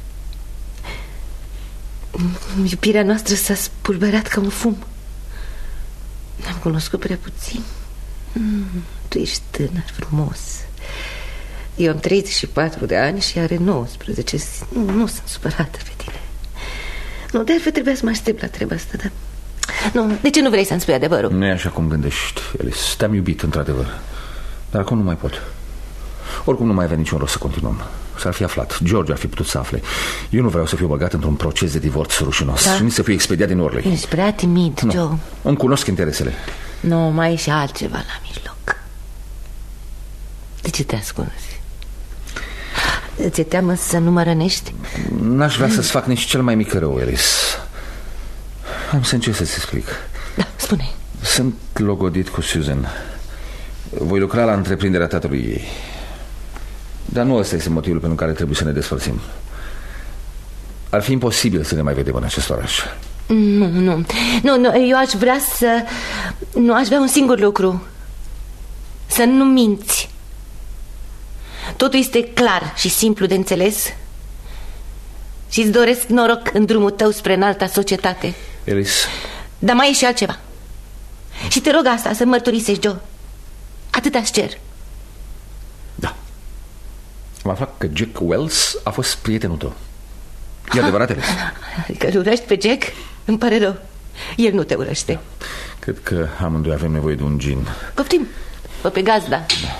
Iubirea noastră s-a spulberat ca un fum. Ne-am cunoscut prea puțin. Tu ești tânăr, frumos. Eu am 34 de ani și are 19. Nu sunt supărată pe tine. Nu, de altfel trebuia să mă aștept la treaba asta, dar... Nu, de ce nu vrei să-mi spui adevărul? Nu e așa cum gândești, Alice. Te-am iubit, într-adevăr. Dar acum nu mai pot. Oricum nu mai avea niciun rost să continuăm. S-ar fi aflat, George ar fi putut să afle. Eu nu vreau să fiu băgat într-un proces de divorț rușinos, da? Și nici să fiu expediat din Orley. Ești prea timid, Joe. Îmi cunosc interesele. Nu, mai e și altceva la mijloc. De ce te ascunzi? Ți-e teamă să nu mă rănești? N-aș vrea să-ți fac nici cel mai mic rău, Alice. Am să încerc să-ți explic. Da, spune. Sunt logodit cu Susan. Voi lucra la întreprinderea tatălui ei. Dar nu ăsta este motivul pentru care trebuie să ne despărțim. Ar fi imposibil să ne mai vedem în acest oraș. Nu, eu aș vrea să... Nu, aș vrea un singur lucru. Să nu minți. Totul este clar și simplu de înțeles. Și îți doresc noroc în drumul tău spre înalta societate. Alice. Dar mai e și altceva. Și te rog asta, să mărturisești, Joe. Atât-aș cer. Da. Am aflat că Jack Wells a fost prietenul tău. E adevărat, Alice? Adică îl urăști pe Jack? Îmi pare rău. El nu te urăște. Da. Cred că amândoi avem nevoie de un gin. Poftim, fă pe gazda. Da.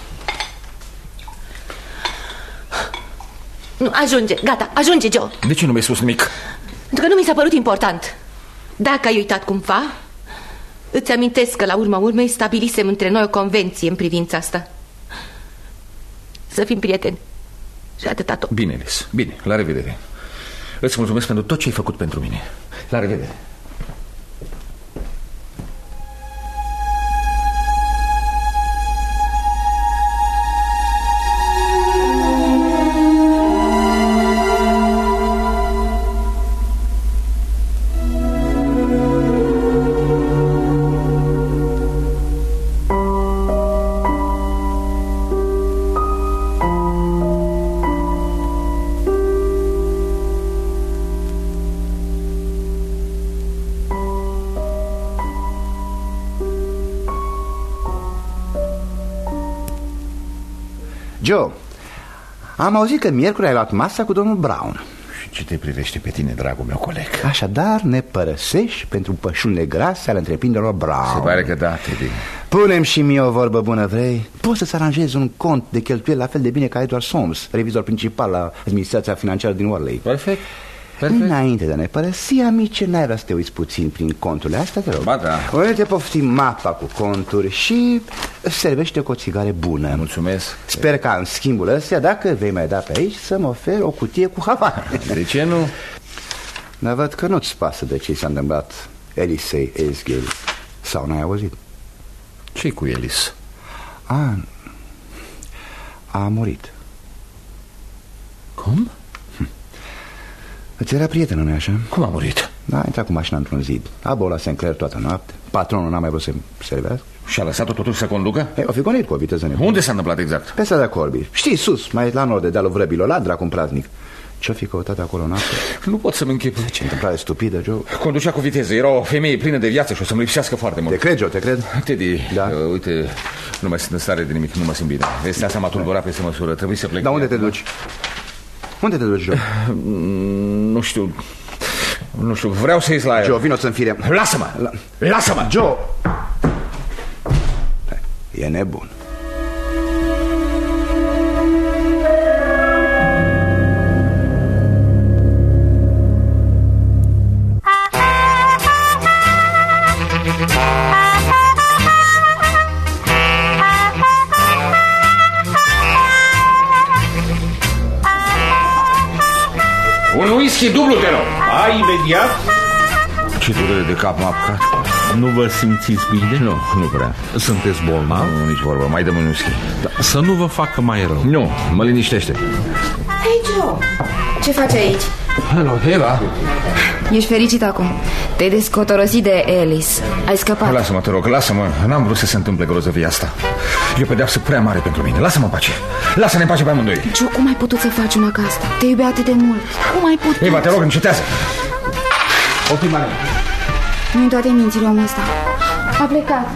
Nu, ajunge, gata, ajunge, Joe. De ce nu mi-ai spus nimic? Pentru că nu mi s-a părut important. Dacă ai uitat cumva, îți amintesc că la urma urmei stabilisem între noi o convenție în privința asta. Să fim prieteni. Și atâta tot. Bine, Elis, bine, la revedere. Îți mulțumesc pentru tot ce ai făcut pentru mine. La revedere. Joe, am auzit că miercuri ai luat masa cu domnul Brown. Și ce te privește pe tine, dragul meu coleg? Așadar ne părăsești pentru pășunile grase ale întreprinderilor Brown. Se pare că da, Teddy. Punem și mie o vorbă bună, vrei? Poți să-ți aranjezi un cont de cheltuieli la fel de bine ca Edward Soames, revizor principal la administrația financiară din Worley. Perfect. Înainte de a ne părăsi, amice, n-ai vrea să te uiți puțin prin conturile astea, te rog? Ba da. O te pofti mapa cu conturi și servește cu o țigare bună. Mulțumesc. Sper ca în schimbul ăsta, dacă vei mai da pe aici, să-mi oferi o cutie cu havane. De ce nu? Dar văd că nu-ți pasă de ce s-a întâmplat Elisei Esghiel. Sau n-ai auzit? Ce-i cu Elis? A murit. Cum? Îți era prietenă, nu-i așa? Cum a murit? Da, a intrat cu mașina într-un zid. A bolat Sinclair toată noapte. Patronul n-a mai vrut să servească. Și a lăsat-o totuși să conducă? O fi gonit cu o viteză nebună. Unde s-a întâmplat exact? Pe strada Corby. Știi, sus, mai la nord de dealul Vrăbilor, la dracu un praznic. Ce-o fi căutat acolo noapte? Nu pot să-mi închipui. Ce întâmplare stupidă, Joe. Conducea cu viteză, era o femeie plină de viață și o să-mi lipsească foarte mult. Te cred, Joe, te cred. Teddy, da? Uite, nu mai sunt în stare de nimic, nu mă simt bine. Vestea asta m-a tulburat peste măsură, trebuie să plec. Dar unde te duci? Unde te duci, Joe? Nu știu, vreau să ies la el. Joe, vino să-mi fire. Lasă-mă! Lasă-mă! Joe! E nebun. Un whisky dublu, te rog. Ai imediat? Ce durere de cap m-a apucat. Nu vă simțiți bine? Nu prea. Sunteți bolnav? Nu, nici vorbă, mai dăm un whisky. Să nu vă facă mai rău. Nu, mă liniștește. Hei, Joe, ce faci aici? Hello, Eva. Ești fericit acum. Te-ai descotorosit de Alice. Ai scăpat. Lasă-mă, te rog, lasă-mă. N-am vrut să se întâmple grozăvia asta. E o pedeapsă prea mare pentru mine. Lasă-mă în pace. Lasă-ne în pace pe amândoi. Joe, cum ai putut să faci una ca asta? Te iubea atât de mult. Cum ai putut? Eva, te rog, încetează. Optimare. Nu-i toate mințile omul ăsta. A plecat.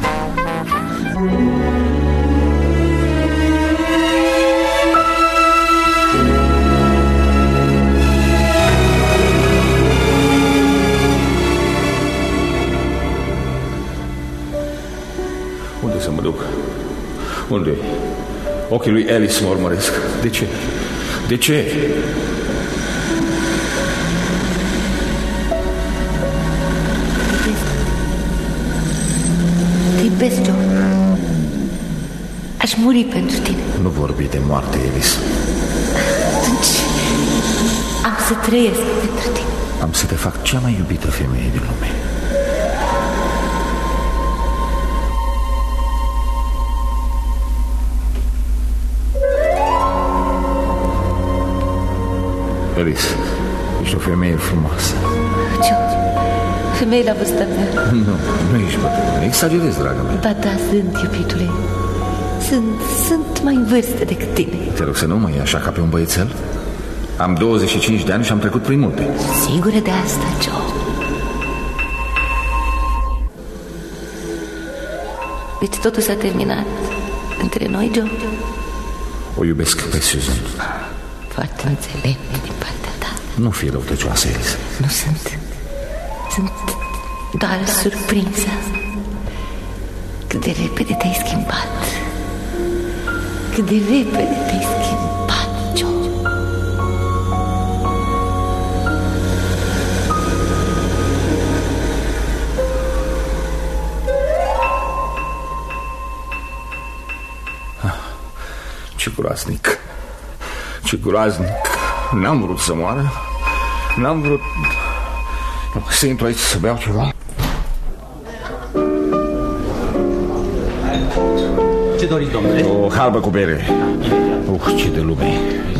Unde să mă duc? Unde? Ochii lui Alice mă urmăresc. De ce? De ce? Te iubesc, Joe. Aș muri pentru tine. Nu vorbi de moarte, Alice. Atunci am să trăiesc pentru tine. Am să te fac cea mai iubită femeie din lume. Alice, ești o femeie frumoasă. Ce? Femeie la vârsta mea? Nu ești bătrână, exagerezi, dragă mea. Ba da, sunt, iubitule. Sunt mai în vârstă decât tine. Te rog să nu mai e așa ca pe un băiețel. Am 25 de ani și am trecut prin multe. Sigură de asta, Joe? Deci totul s-a terminat între noi, Joe? O iubesc pe Susan. Foarte înțeleptă din partea ta. Nu fi răutăcioasă, Alice. Nu sunt. Sunt doar surprinsă. Cât de repede te-ai schimbat. Cât de repede te-ai schimbat, Joe. groaznic. Ce groaznic. N-am vrut să moară. N-am vrut... Să intru aici să beau ceva. Ce doriți, domnule? O halbă cu bere. Ce de lume.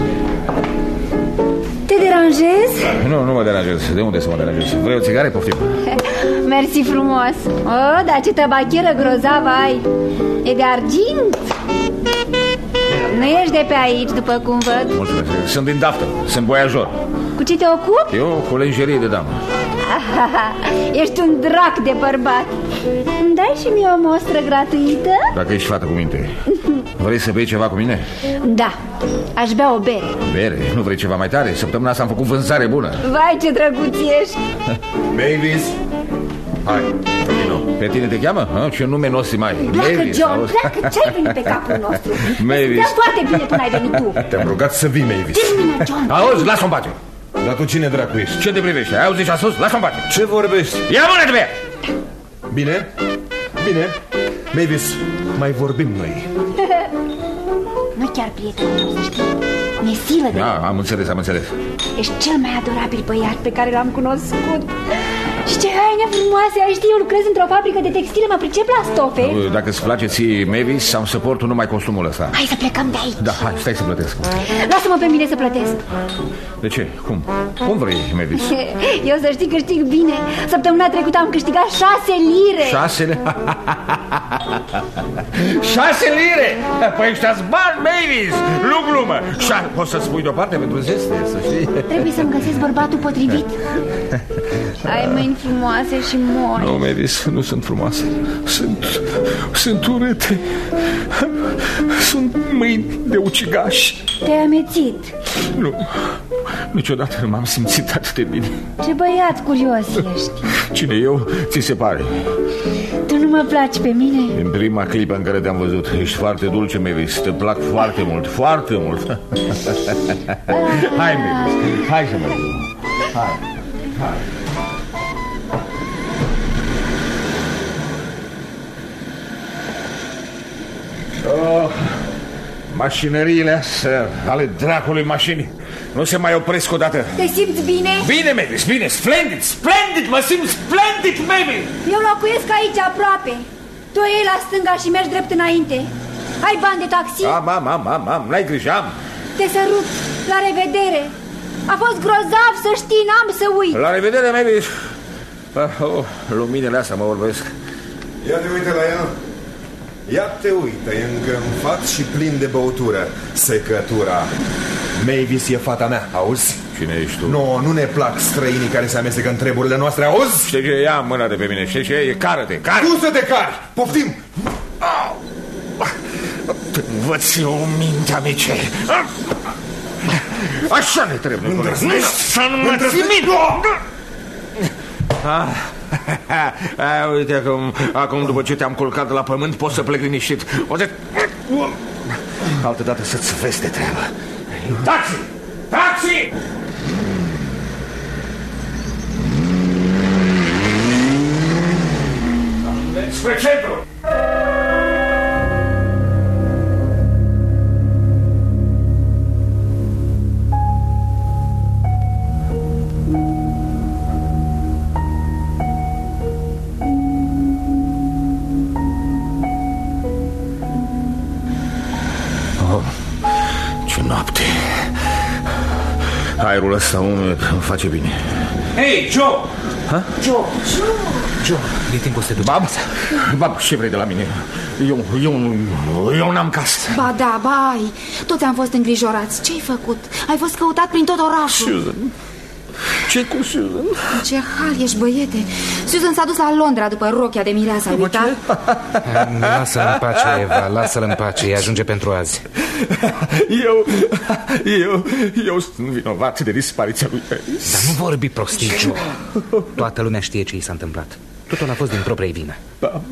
Te deranjez? Nu mă deranjez. De unde să mă deranjez? Vrei o țigare? Poftim. Mersi frumos. Oh, dar ce tabacheră grozavă ai. E de argint? Nu ești de pe aici, după cum văd. Mulțumesc. Sunt din Daftă. Sunt voiajor. Cu ce te ocupi? Eu cu lenjerie de damă. Ești un drac de bărbat. Îmi dai și mie o mostră gratuită? Dacă ești fată cu minte. Vrei să bei ceva cu mine? Da, aș bea o bere. Bere? Nu vrei ceva mai tare? Săptămâna asta am făcut vânzare bună. Vai, ce drăguț ești. Mavis. Hai, pe tine te cheamă? Ce nume nostru mai? Pleacă, Mavis, John, auzi? pleacă. Ce-ai venit pe capul nostru? Mavis. Te foarte bine până ai venit tu. Te-am rugat să vii, Mavis. Termină, John. Auzi, lasă-o în pace. Dar tu cine dracu ești? Ce te privește? Ai auzit ce a spus? Lasă-o în pace. Ce vorbești? Ia mână de pe ea! Bine, bine. Mavis, mai vorbim noi. Nu chiar prietenul, să știi. Mi-e silă de... Da, am înțeles. Ești cel mai adorabil băiat pe care l-am cunoscut. Și ce haine frumoase, ai ști, eu lucrez într-o fabrică de textile, mă pricep la stofe. Dacă îți place ție, Mavis, am să port numai costumul ăsta. Hai să plecăm de aici. Da, hai, stai să plătesc. Lasă-mă pe mine să plătesc. De ce? Cum vrei, Mavis? Eu să știi câștig bine. Săptămâna trecută am câștigat 6 lire. 6 lire? 6 lire? Păi ăștia-s bani, Mavis. Nu glumă. Poți să-ți pui deoparte pentru zeste, să știi. Trebuie să-mi găsesc bărbatul potrivit. Ai mâini frumoase și mori. Nu, Mavis, nu sunt frumoase. Sunt urâte. Sunt mâini de ucigaș. Te-ai amețit. Nu, niciodată nu m-am simțit atât de bine. Ce băiat curios ești. Cine eu? Ți se pare? Tu nu mă placi pe mine? În prima clipă în care te-am văzut. Ești foarte dulce, Mavis. Te plac foarte mult, foarte mult. Hai, Mavis, hai să mergem. Hai. Mașinăriile astea ale dracului mașini nu se mai opresc odată. Te simți bine? Bine, Mavis, bine, splendid, mă simt splendid, Mavis. Eu locuiesc aici aproape. Tu iei la stânga și mergi drept înainte. Ai bani de taxi? Am, n-ai grijă, am. Te sărut, la revedere. A fost grozav, să știi, n-am să uit. La revedere, Mavis. Luminile astea mă vorbesc. Ia te uite la ea. Ia te uită, e îngânfat și plin de băutură. Secătura. Mavis e fata mea, auzi? Cine ești tu? Nu ne plac străinii care se amestecă în treburile noastre, auzi? Știi ce? Ia mâna de pe mine, știi ce? E cară-te. Tu să te cari, poftim! Te învăț eu mintea, amice. Așa ne trebuie. Să nu mă țimit! Uite, acum după ce te-am culcat de la pământ poți să plec liniștit. Altă dată să-ți vezi de treabă. Taxi! Taxi! Spre centru! Ce noapte. Aerul ăsta umed îmi face bine. Hei, Joe! Joe, de timpul să te duci. Bab, ce vrei de la mine? Eu n-am casă. Ba da, bai. Toți am fost îngrijorați. Ce-ai făcut? Ai fost căutat prin tot orașul. Susan. Ce cu Susan? Ce hal ești, băiete. Susan s-a dus la Londra după rochia de mireasă. Ai uitat? Lasă-l în pace, Eva, lasă-l în pace. E ajunge pentru azi. Eu sunt vinovat de dispariția lui Alice. Dar nu vorbi prostii, Joe. Toată lumea știe ce i s-a întâmplat. Totul a fost din propria vină. Da.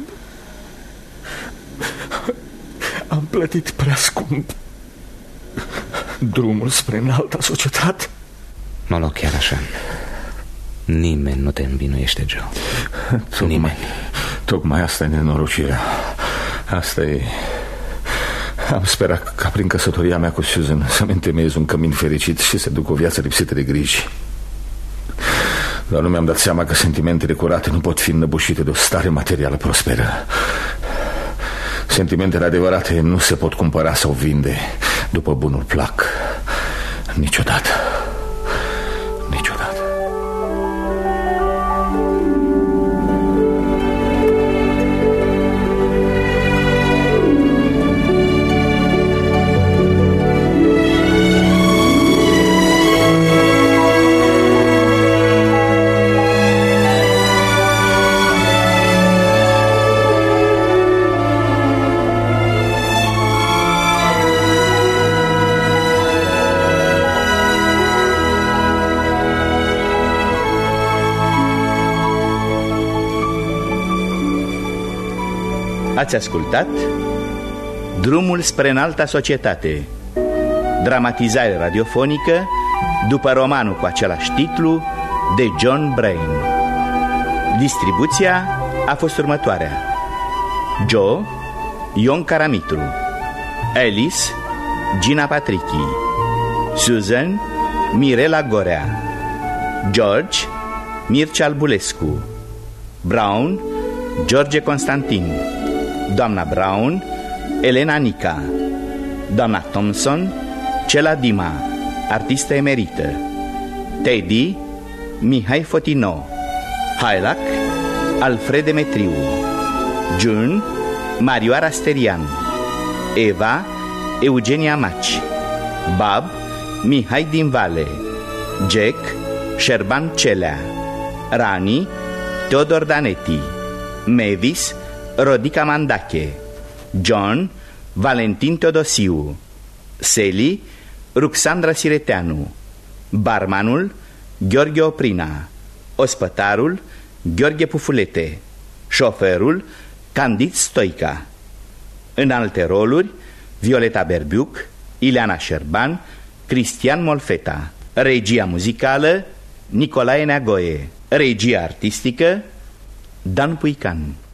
Am plătit prea scump drumul spre înalta societate. Nu, chiar așa. Nimeni nu te învinuiește, Joe. Nimeni. Tocmai asta e nenorocirea. Asta e Am sperat ca prin căsătoria mea cu Susan să-mi întemeiez un cămin fericit și să duc o viață lipsită de griji. Dar nu mi-am dat seama că sentimentele curate nu pot fi înnăbușite de o stare materială prosperă. Sentimentele adevărate nu se pot cumpăra sau vinde după bunul plac. Niciodată. Niciodată. Ați ascultat Drumul spre înalta societate, dramatizare radiofonică după romanul cu același titlu de John Brain. Distribuția a fost următoarea: Joe, Ion Caramitru; Alice, Gina Patrichi; Susan, Mirela Gorea; George, Mircea Albulescu; Brown, George Constantin; doamna Brown, Elena Nica; doamna Thompson, Cela Dima, artistă emerită; Teddy, Mihai Fotino; Hailac, Alfred Demetriu; June, Marioara Sterian; Eva, Eugenia Maci; Bob, Mihai din Vale; Jack, Șerban Celea; Rani, Teodor Danetti; Mavis, Rodica Mandache; John, Valentin Teodosiu; Sally, Ruxandra Sireteanu; barmanul, Gheorghe Oprina; ospătarul, Gheorghe Pufulete; șoferul, Candid Stoica. În alte roluri, Violeta Berbiuc, Ileana Șerban, Cristian Molfeta. Regia muzicală, Nicolae Neagoe. Regia artistică, Dan Puican.